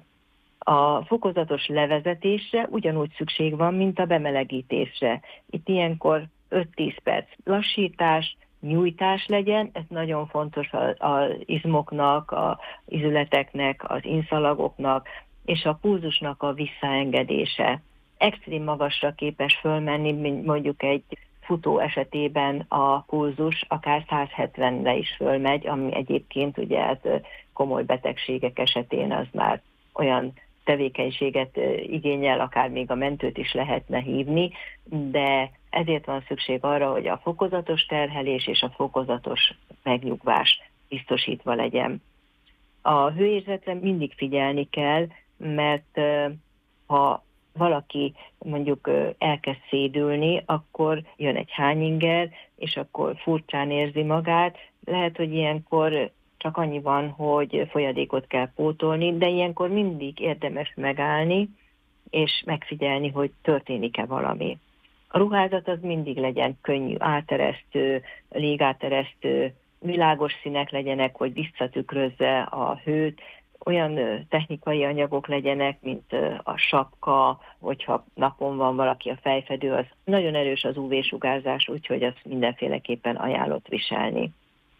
A fokozatos levezetésre ugyanúgy szükség van, mint a bemelegítésre. Itt ilyenkor 5-10 perc lassítás, nyújtás legyen, ez nagyon fontos az izmoknak, az izületeknek, az inszalagoknak, és a pulzusnak a visszaengedése. Extrém magasra képes fölmenni, mint mondjuk egy futó esetében a pulzus akár 170-re is fölmegy, ami egyébként ugye ez komoly betegségek esetén az már olyan tevékenységet igényel, akár még a mentőt is lehetne hívni, de Ezért van szükség arra, hogy a fokozatos terhelés és a fokozatos megnyugvás biztosítva legyen. A hőérzetre mindig figyelni kell, mert ha valaki mondjuk elkezd szédülni, akkor jön egy hányinger, és akkor furcsán érzi magát. Lehet, hogy ilyenkor csak annyi van, hogy folyadékot kell pótolni, de ilyenkor mindig érdemes megállni, és megfigyelni, hogy történik-e valami. A ruházat az mindig legyen könnyű, áteresztő, légáteresztő, világos színek legyenek, hogy visszatükrözze a hőt, olyan technikai anyagok legyenek, mint a sapka, hogyha napon van valaki a fejfedő, az nagyon erős az UV-sugárzás, úgyhogy azt mindenféleképpen ajánlott viselni.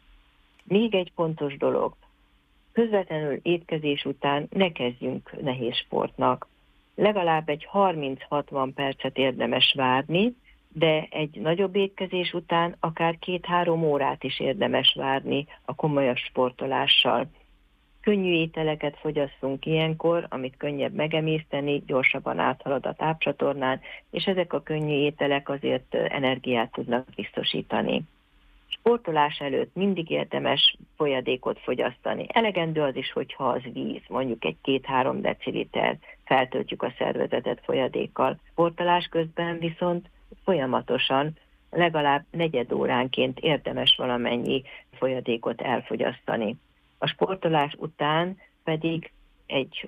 Még egy fontos dolog, közvetlenül étkezés után ne kezdjünk nehéz sportnak. Legalább egy 30-60 percet érdemes várni, de egy nagyobb étkezés után akár 2-3 órát is érdemes várni a komolyabb sportolással. Könnyű ételeket fogyasszunk ilyenkor, amit könnyebb megemészteni, gyorsabban áthalad a tápcsatornán, és ezek a könnyű ételek azért energiát tudnak biztosítani. Sportolás előtt mindig érdemes folyadékot fogyasztani. Elegendő az is, hogyha az víz, mondjuk egy 2-3 deciliter, feltöltjük a szervezetet folyadékkal. Sportolás közben viszont folyamatosan, legalább negyed óránként érdemes valamennyi folyadékot elfogyasztani. A sportolás után pedig egy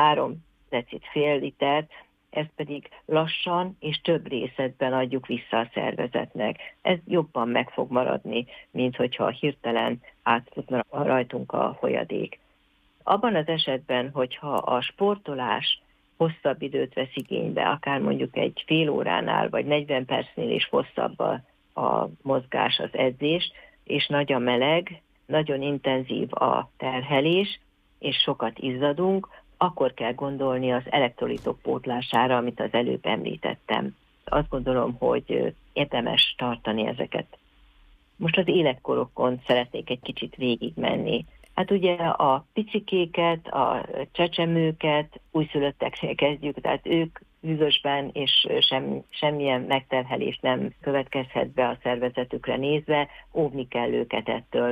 3 decit fél litert, ezt pedig lassan és több részletben adjuk vissza a szervezetnek. Ez jobban meg fog maradni, mint hogyha hirtelen átfutna rajtunk a folyadék. Abban az esetben, hogyha a sportolás hosszabb időt vesz igénybe, akár mondjuk egy fél óránál, vagy 40 percnél is hosszabb a mozgás, az edzés, és nagy a meleg, nagyon intenzív a terhelés, és sokat izzadunk, akkor kell gondolni az elektrolitok pótlására, amit az előbb említettem. Azt gondolom, hogy érdemes tartani ezeket. Most az életkorokon szeretnék egy kicsit végigmenni. Hát ugye a picikéket, a csecsemőket újszülötteknél kezdjük, tehát ők hűvösben, és semmilyen megterhelés nem következhet be a szervezetükre nézve, óvni kell őket ettől.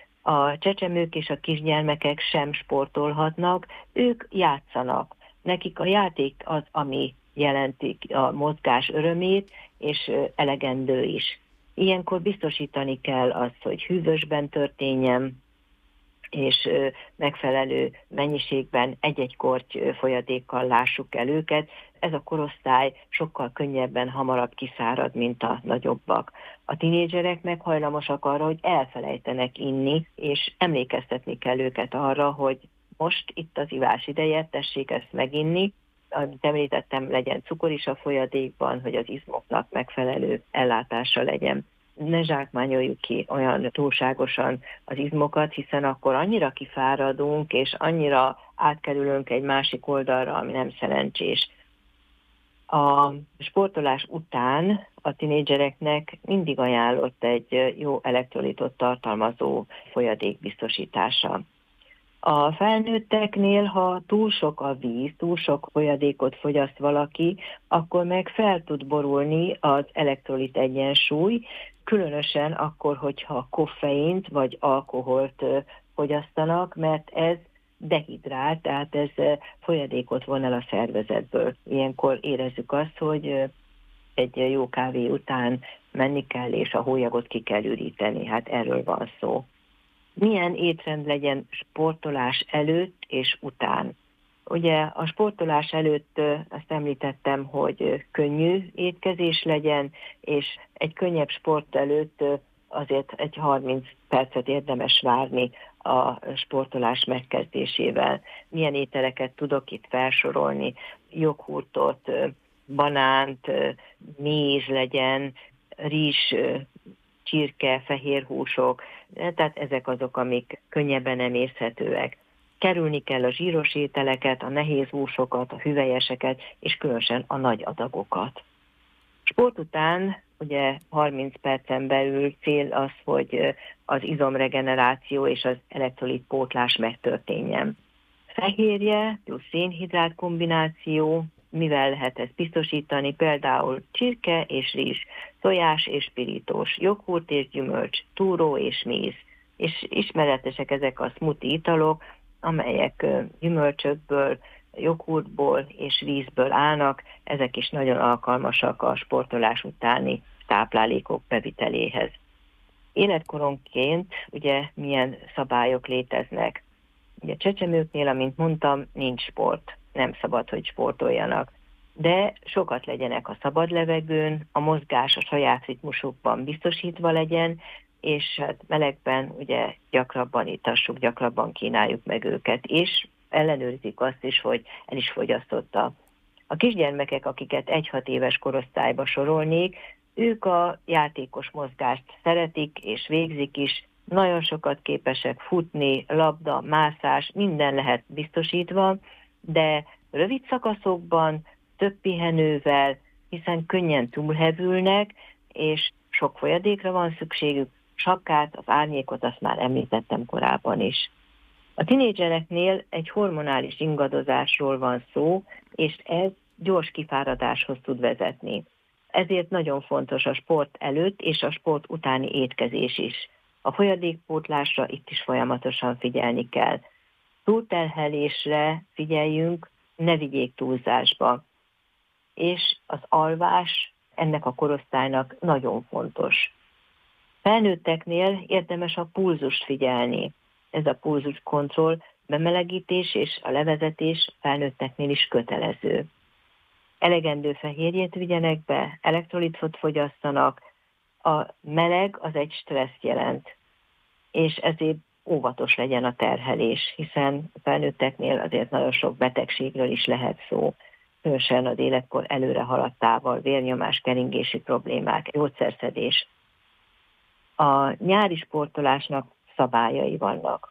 A csecsemők és a kisgyermekek sem sportolhatnak, ők játszanak. Nekik a játék az, ami jelentik a mozgás örömét, és elegendő is. Ilyenkor biztosítani kell azt, hogy hűvösben történjen, és megfelelő mennyiségben egy-egy korty folyadékkal lássuk el őket. Ez a korosztály sokkal könnyebben, hamarabb kiszárad, mint a nagyobbak. A tinédzserek meg hajlamosak arra, hogy elfelejtenek inni, és emlékeztetni kell őket arra, hogy most itt az ivás ideje, tessék ezt meginni. Amit említettem, legyen cukor is a folyadékban, hogy az izmoknak megfelelő ellátása legyen. Ne zsákmányoljuk ki olyan túlságosan az izmokat, hiszen akkor annyira kifáradunk, és annyira átkerülünk egy másik oldalra, ami nem szerencsés. A sportolás után a tinédzsereknek mindig ajánlott egy jó elektrolitot tartalmazó folyadék biztosítása. A felnőtteknél, ha túl sok a víz, túl sok folyadékot fogyaszt valaki, akkor meg fel tud borulni az elektrolit egyensúly, különösen akkor, hogyha koffeint vagy alkoholt fogyasztanak, mert ez dehidrál, tehát ez folyadékot von el a szervezetből. Ilyenkor érezzük azt, hogy egy jó kávé után menni kell, és a hólyagot ki kell üríteni. Hát erről van szó. Milyen étrend legyen sportolás előtt és után? Ugye a sportolás előtt azt említettem, hogy könnyű étkezés legyen, és egy könnyebb sport előtt azért egy 30 percet érdemes várni a sportolás megkezdésével. Milyen ételeket tudok itt felsorolni? Joghurtot, banánt, méz legyen, rizs, csirke, fehér húsok, tehát ezek azok, amik könnyebben emészhetőek. Kerülni kell a zsíros ételeket, a nehéz húsokat, a hüvelyeseket, és különösen a nagy adagokat. Sport után ugye 30 percen belül cél az, hogy az izomregeneráció és az elektrolitpótlás megtörténjen. Fehérje plusz szénhidrát kombináció mivel lehet ezt biztosítani, például csirke és rizs, tojás és pirítós, joghurt és gyümölcs, túró és méz. És ismeretesek ezek a smoothie italok, amelyek gyümölcsökből, joghurtból és vízből állnak, ezek is nagyon alkalmasak a sportolás utáni táplálékok beviteléhez. Életkoronként ugye milyen szabályok léteznek? Ugye csecsemőknél, amint mondtam, nincs sport, nem szabad, hogy sportoljanak, de sokat legyenek a szabad levegőn, a mozgás a saját ritmusukban biztosítva legyen, és hát melegben ugye gyakrabban itassuk, gyakrabban kínáljuk meg őket, és ellenőrizik azt is, hogy el is fogyasztotta. A kisgyermekek, akiket 1-6 éves korosztályba sorolnék, ők a játékos mozgást szeretik és végzik is, nagyon sokat képesek futni, labda, mászás, minden lehet biztosítva, de rövid szakaszokban, több pihenővel, hiszen könnyen túlhevülnek, és sok folyadékra van szükségük, sapkát, az árnyékot, azt már említettem korábban is. A tinédzsereknél egy hormonális ingadozásról van szó, és ez gyors kifáradáshoz tud vezetni. Ezért nagyon fontos a sport előtt és a sport utáni étkezés is. A folyadékpótlásra itt is folyamatosan figyelni kell. Túlterhelésre figyeljünk, ne vigyék túlzásba. És az alvás ennek a korosztálynak nagyon fontos. Felnőtteknél érdemes a pulzust figyelni. Ez a pulzuskontroll, bemelegítés és a levezetés felnőtteknél is kötelező. Elegendő fehérjét vigyenek be, elektrolitot fogyasszanak, a meleg az egy stresszt jelent, és ezért óvatos legyen a terhelés, hiszen a felnőtteknél azért nagyon sok betegségről is lehet szó, különösen az életkor előre haladtával, vérnyomás, keringési problémák, gyógyszerszedés. A nyári sportolásnak szabályai vannak.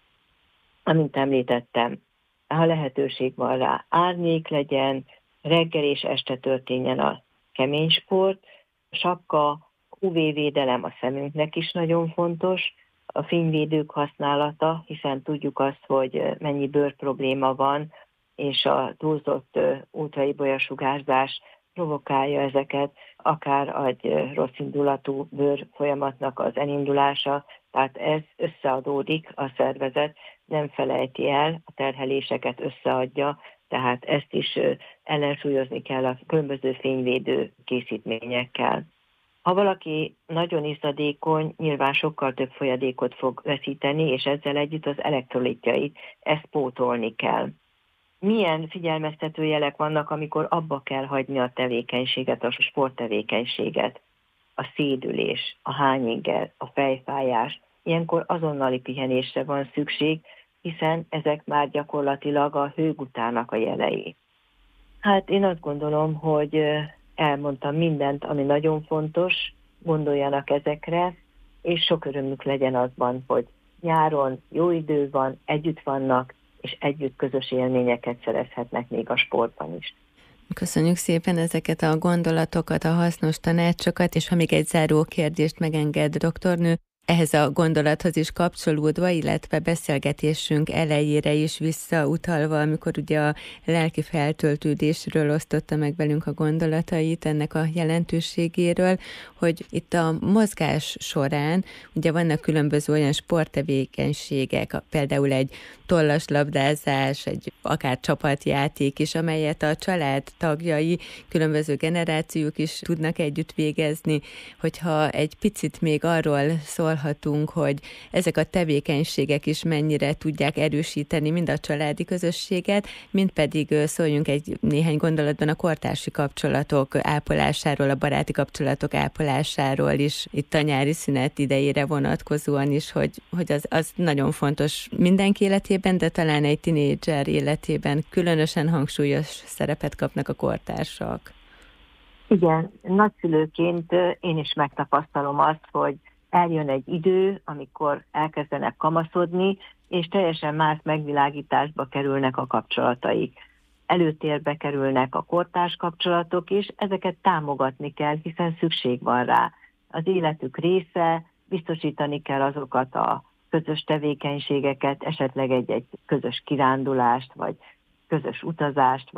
Amint említettem, ha lehetőség van rá, árnyék legyen, reggel és este történjen a kemény sport, sapka, UV-védelem a szemünknek is nagyon fontos, a fényvédők használata, hiszen tudjuk azt, hogy mennyi bőrprobléma van, és a túlzott ultraibolyasugárzás provokálja ezeket, akár egy rossz indulatú bőr folyamatnak az elindulása, tehát ez összeadódik, a szervezet nem felejti el, a terheléseket összeadja, tehát ezt is ellensúlyozni kell a különböző fényvédő készítményekkel. Ha valaki nagyon izzadékony, nyilván sokkal több folyadékot fog veszíteni, és ezzel együtt az elektrolitjait, ezt pótolni kell. Milyen figyelmeztető jelek vannak, amikor abba kell hagyni a tevékenységet, a sporttevékenységet? A szédülés, a hányinger, a fejfájás, ilyenkor azonnali pihenésre van szükség, hiszen ezek már gyakorlatilag a hőgutának a jelei. Hát én azt gondolom, hogy elmondtam mindent, ami nagyon fontos, gondoljanak ezekre, és sok örömük legyen azban, hogy nyáron jó idő van, együtt vannak, és együtt közös élményeket szerezhetnek még a sportban is. Köszönjük szépen ezeket a gondolatokat, a hasznos tanácsokat, és ha még egy záró kérdést megenged, doktornő, ehhez a gondolathoz is kapcsolódva, illetve beszélgetésünk elejére is visszautalva, amikor ugye a lelki feltöltődésről osztotta meg velünk a gondolatait, ennek a jelentőségéről, hogy itt a mozgás során ugye vannak különböző olyan sporttevékenységek, például egy tollaslabdázás, egy akár csapatjáték is, amelyet a család tagjai, különböző generációk is tudnak együtt végezni, hogyha egy picit még arról szólhatunk, hogy ezek a tevékenységek is mennyire tudják erősíteni mind a családi közösséget, mind pedig szóljunk egy néhány gondolatban a kortársi kapcsolatok ápolásáról, a baráti kapcsolatok ápolásáról is, itt a nyári szünet idejére vonatkozóan is, hogy az nagyon fontos mindenki életében, de talán egy tinédzser életében különösen hangsúlyos szerepet kapnak a kortársak. Igen, nagyszülőként én is megtapasztalom azt, hogy eljön egy idő, amikor elkezdenek kamaszodni, és teljesen más megvilágításba kerülnek a kapcsolataik. Előtérbe kerülnek a kortárs kapcsolatok, és ezeket támogatni kell, hiszen szükség van rá. Az életük része, biztosítani kell azokat a közös tevékenységeket, esetleg egy közös kirándulást, vagy közös utazást, vagy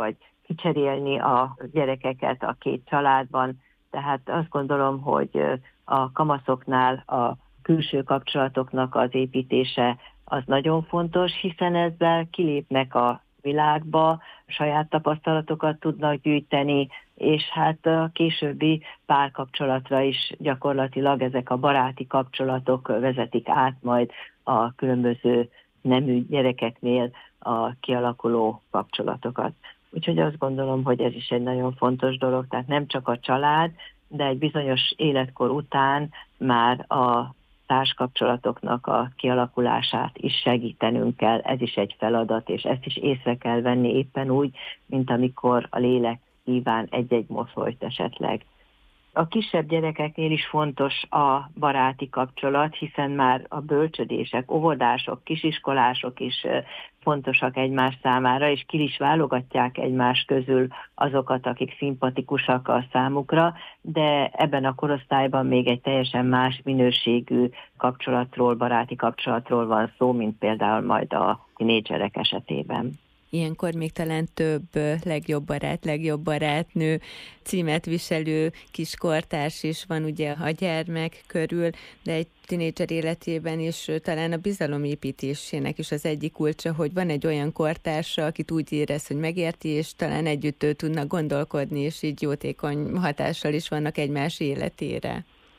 kicserélni a gyerekeket a két családban. Tehát azt gondolom, hogy a kamaszoknál a külső kapcsolatoknak az építése az nagyon fontos, hiszen ezzel kilépnek a világba, saját tapasztalatokat tudnak gyűjteni, és hát a későbbi párkapcsolatra is gyakorlatilag ezek a baráti kapcsolatok vezetik át majd a különböző nemű gyerekeknél a kialakuló kapcsolatokat. Úgyhogy azt gondolom, hogy ez is egy nagyon fontos dolog, tehát nem csak a család, de egy bizonyos életkor után már a társkapcsolatoknak a kialakulását is segítenünk kell. Ez is egy feladat, és ezt is észre kell venni éppen úgy, mint amikor a lélek kíván egy-egy mosolyt esetleg. A kisebb gyerekeknél is fontos a baráti kapcsolat, hiszen már a bölcsödések, óvodások, kisiskolások is fontosak egymás számára, és ki is válogatják egymás közül azokat, akik szimpatikusak a számukra, de ebben a korosztályban még egy teljesen más minőségű kapcsolatról, baráti kapcsolatról van szó, mint például majd a tinédzserek esetében. Ilyenkor még talán több legjobb barátnő címet viselő kiskortárs is van ugye a gyermek körül, de egy tinédzser életében is talán a bizalomépítésének is az egyik kulcsa, hogy van egy olyan kortársa, akit úgy érez, hogy megérti, és talán együtt tudnak gondolkodni, és így jótékony hatással is vannak egymás életére.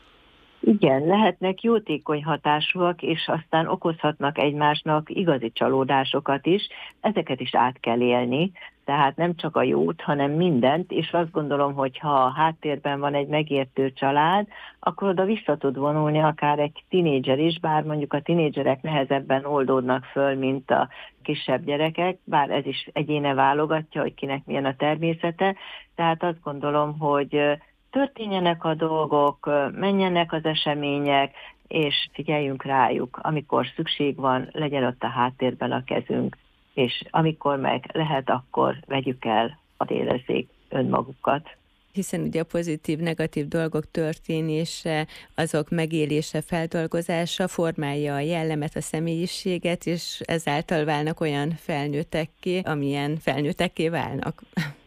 Igen, lehetnek jótékony hatásúak, és aztán okozhatnak egymásnak igazi csalódásokat is, ezeket is át kell élni, tehát nem csak a jót, hanem mindent, és azt gondolom, hogy ha a háttérben van egy megértő család, akkor oda vissza tud vonulni akár egy tinédzser is, bár mondjuk a tinédzserek nehezebben oldódnak föl, mint a kisebb gyerekek, bár ez is egyéne válogatja, hogy kinek milyen a természete, tehát azt gondolom, hogy történjenek a dolgok, menjenek az események, és figyeljünk rájuk, amikor szükség van, legyen ott a háttérben a kezünk, és amikor meg lehet, akkor vegyük el, hadd érezzék önmagukat. Hiszen ugye a pozitív, negatív dolgok történése, azok megélése, feldolgozása formálja a jellemet, a személyiséget, és ezáltal válnak olyan felnőttekké, amilyen felnőttekké válnak.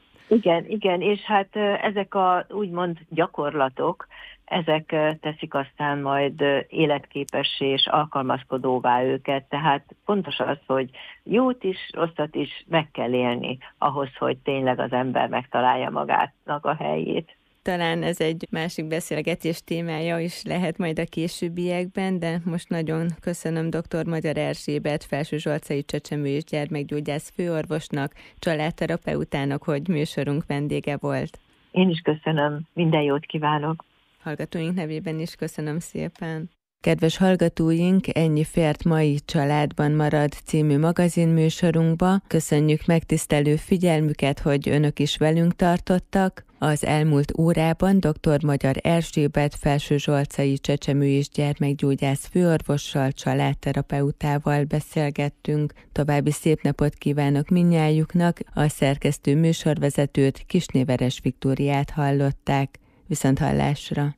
Igen, és hát ezek a úgymond gyakorlatok, ezek teszik aztán majd életképessé és alkalmazkodóvá őket, tehát fontos az, hogy jót is, rosszat is meg kell élni ahhoz, hogy tényleg az ember megtalálja magának a helyét. Talán ez egy másik beszélgetés témája is lehet majd a későbbiekben, de most nagyon köszönöm dr. Magyar Erzsébet, Felsőzsolcai csecsemő- és gyermekgyógyász főorvosnak, családterapeutának, hogy műsorunk vendége volt. Én is köszönöm, minden jót kívánok. Hallgatóink nevében is köszönöm szépen. Kedves hallgatóink, ennyi fért mai Családban marad című magazinműsorunkba. Köszönjük megtisztelő figyelmüket, hogy önök is velünk tartottak. Az elmúlt órában dr. Magyar Erzsébet felsőzsolcai csecsemő- és gyermekgyógyász főorvossal, családterapeutával beszélgettünk. További szép napot kívánok mindnyájuknak, a szerkesztő műsorvezetőt, Kisnéveres Viktóriát hallották. Viszonthallásra!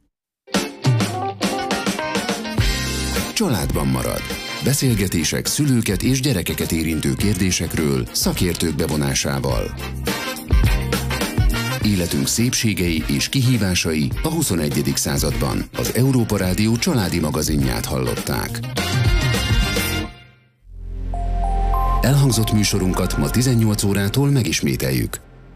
Családban marad. Beszélgetések szülőket és gyerekeket érintő kérdésekről szakértők bevonásával. Életünk szépségei és kihívásai a 21. században. Az Európa Rádió családi magazinját hallották. Elhangzott műsorunkat ma 18 órától megismételjük.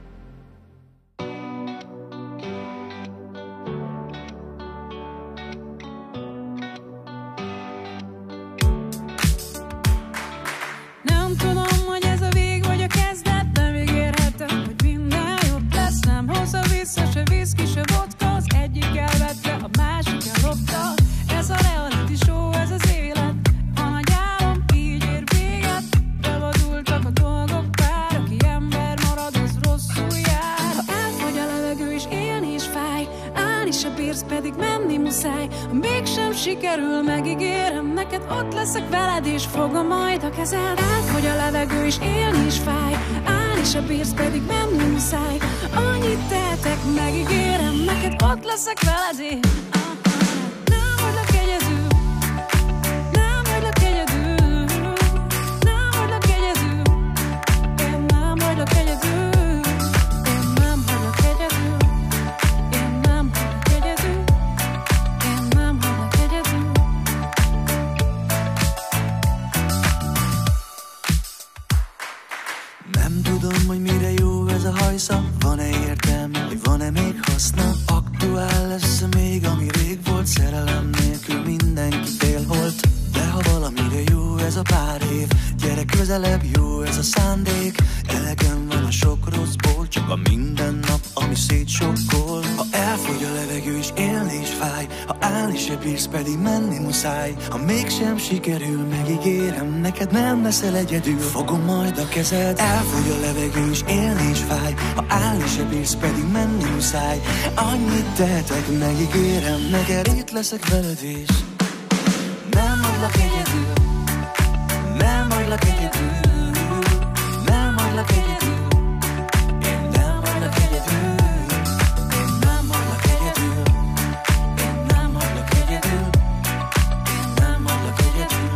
Sikerül, megígérem neked, ott leszek veled, és fogom majd a kezed. Elfogy a levegő, és élni is fáj, állni se bírsz, pedig menni muszáj. Annyit tehetek, megígérem neked, ott leszek veled, én nem hagylak egyedül, nem hagylak egyedül, nem hagylak egyedül, én nem hagylak egyedül. rajza, van-e értelme, vagy van-e még haszna? Aktuál lesz még, ami rég volt, szerelem nélkül mindenki félholt. De ha valamire jó ez a pár év, gyere közelebb, jó ez a szándék. Elegem van a sok rosszból, csak a mindennap, ami szétsokkol. Ha elfogy a levegő és élni is fáj, ha állni se bírsz, pedig menni muszáj. Ha mégsem sikerül, megígérem, neked nem leszel egyedül. Fogom majd a kezed, elfogy a levegő és élni is fáj, ha állni se bírsz, pedig menni muszáj. Annyit tehetek, megígérem, neked itt leszek veled és nem hagylak egyedül, nem hagylak egyedül, nem hagylak egyedül, én nem hagylak egyedül, én nem hagylak egyedül, én nem hagylak egyedül, én nem hagylak egyedül.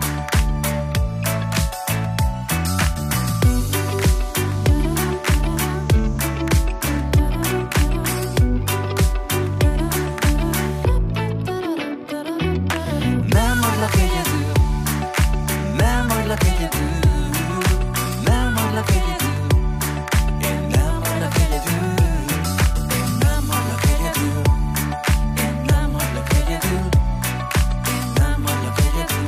Nem hagylak egyedül, nem hagylak egyedül, nem hagylak egyedül, én nem hagylak egyedül, én nem hagylak egyedül, én nem hagylak egyedül, én nem hagylak egyedül.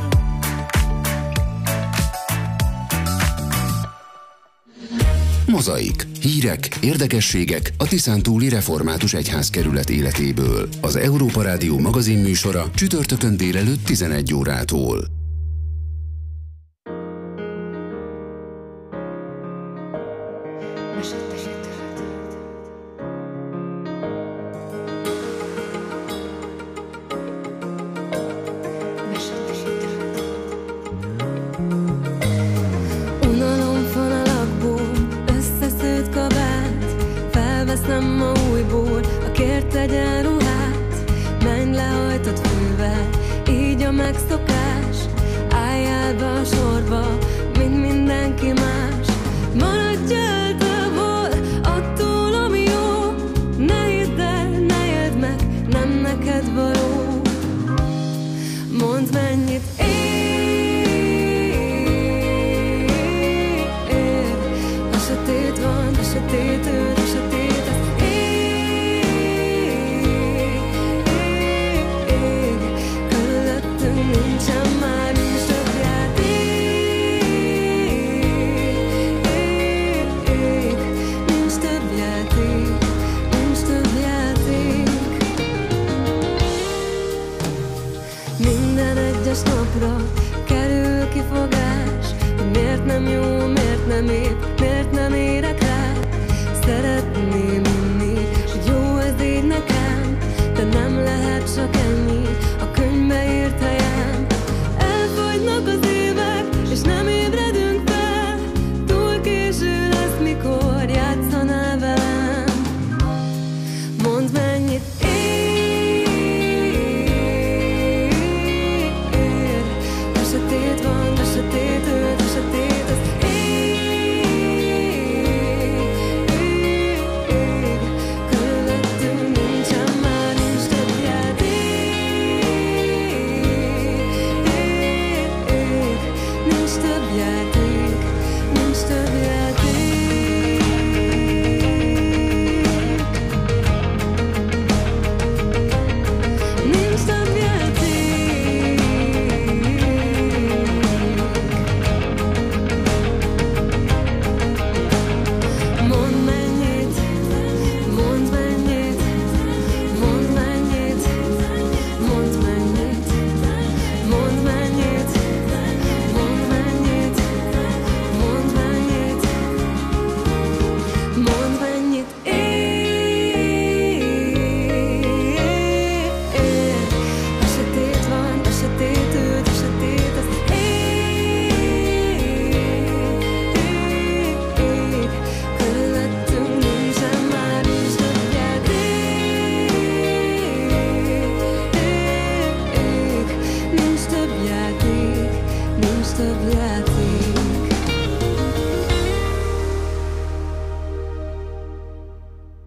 Mozaik. Hírek, érdekességek a Tiszántúli Református Egyházkerület életéből. Az Európa Rádió magazinműsora csütörtökön délelőtt 11 órától. Unalom fonalakból összeszőtt kabát, felveszem ma újból a kért egyenruhát. Menj lehajtott fővel, így a megszokás. Álljál be a sorba, mint mindenki más. Maradj el távol attól, ami jó. Ne hidd el, ne éld meg, nem neked való. Mondd, mennyit a sötét van, a sötét őr, a sötét az ég. Körülöttünk nincsen már, nincs több játék. Nincs több játék, nincs több játék. Minden egyes napra kerül kifogás, hogy miért nem jó, miért nem épp.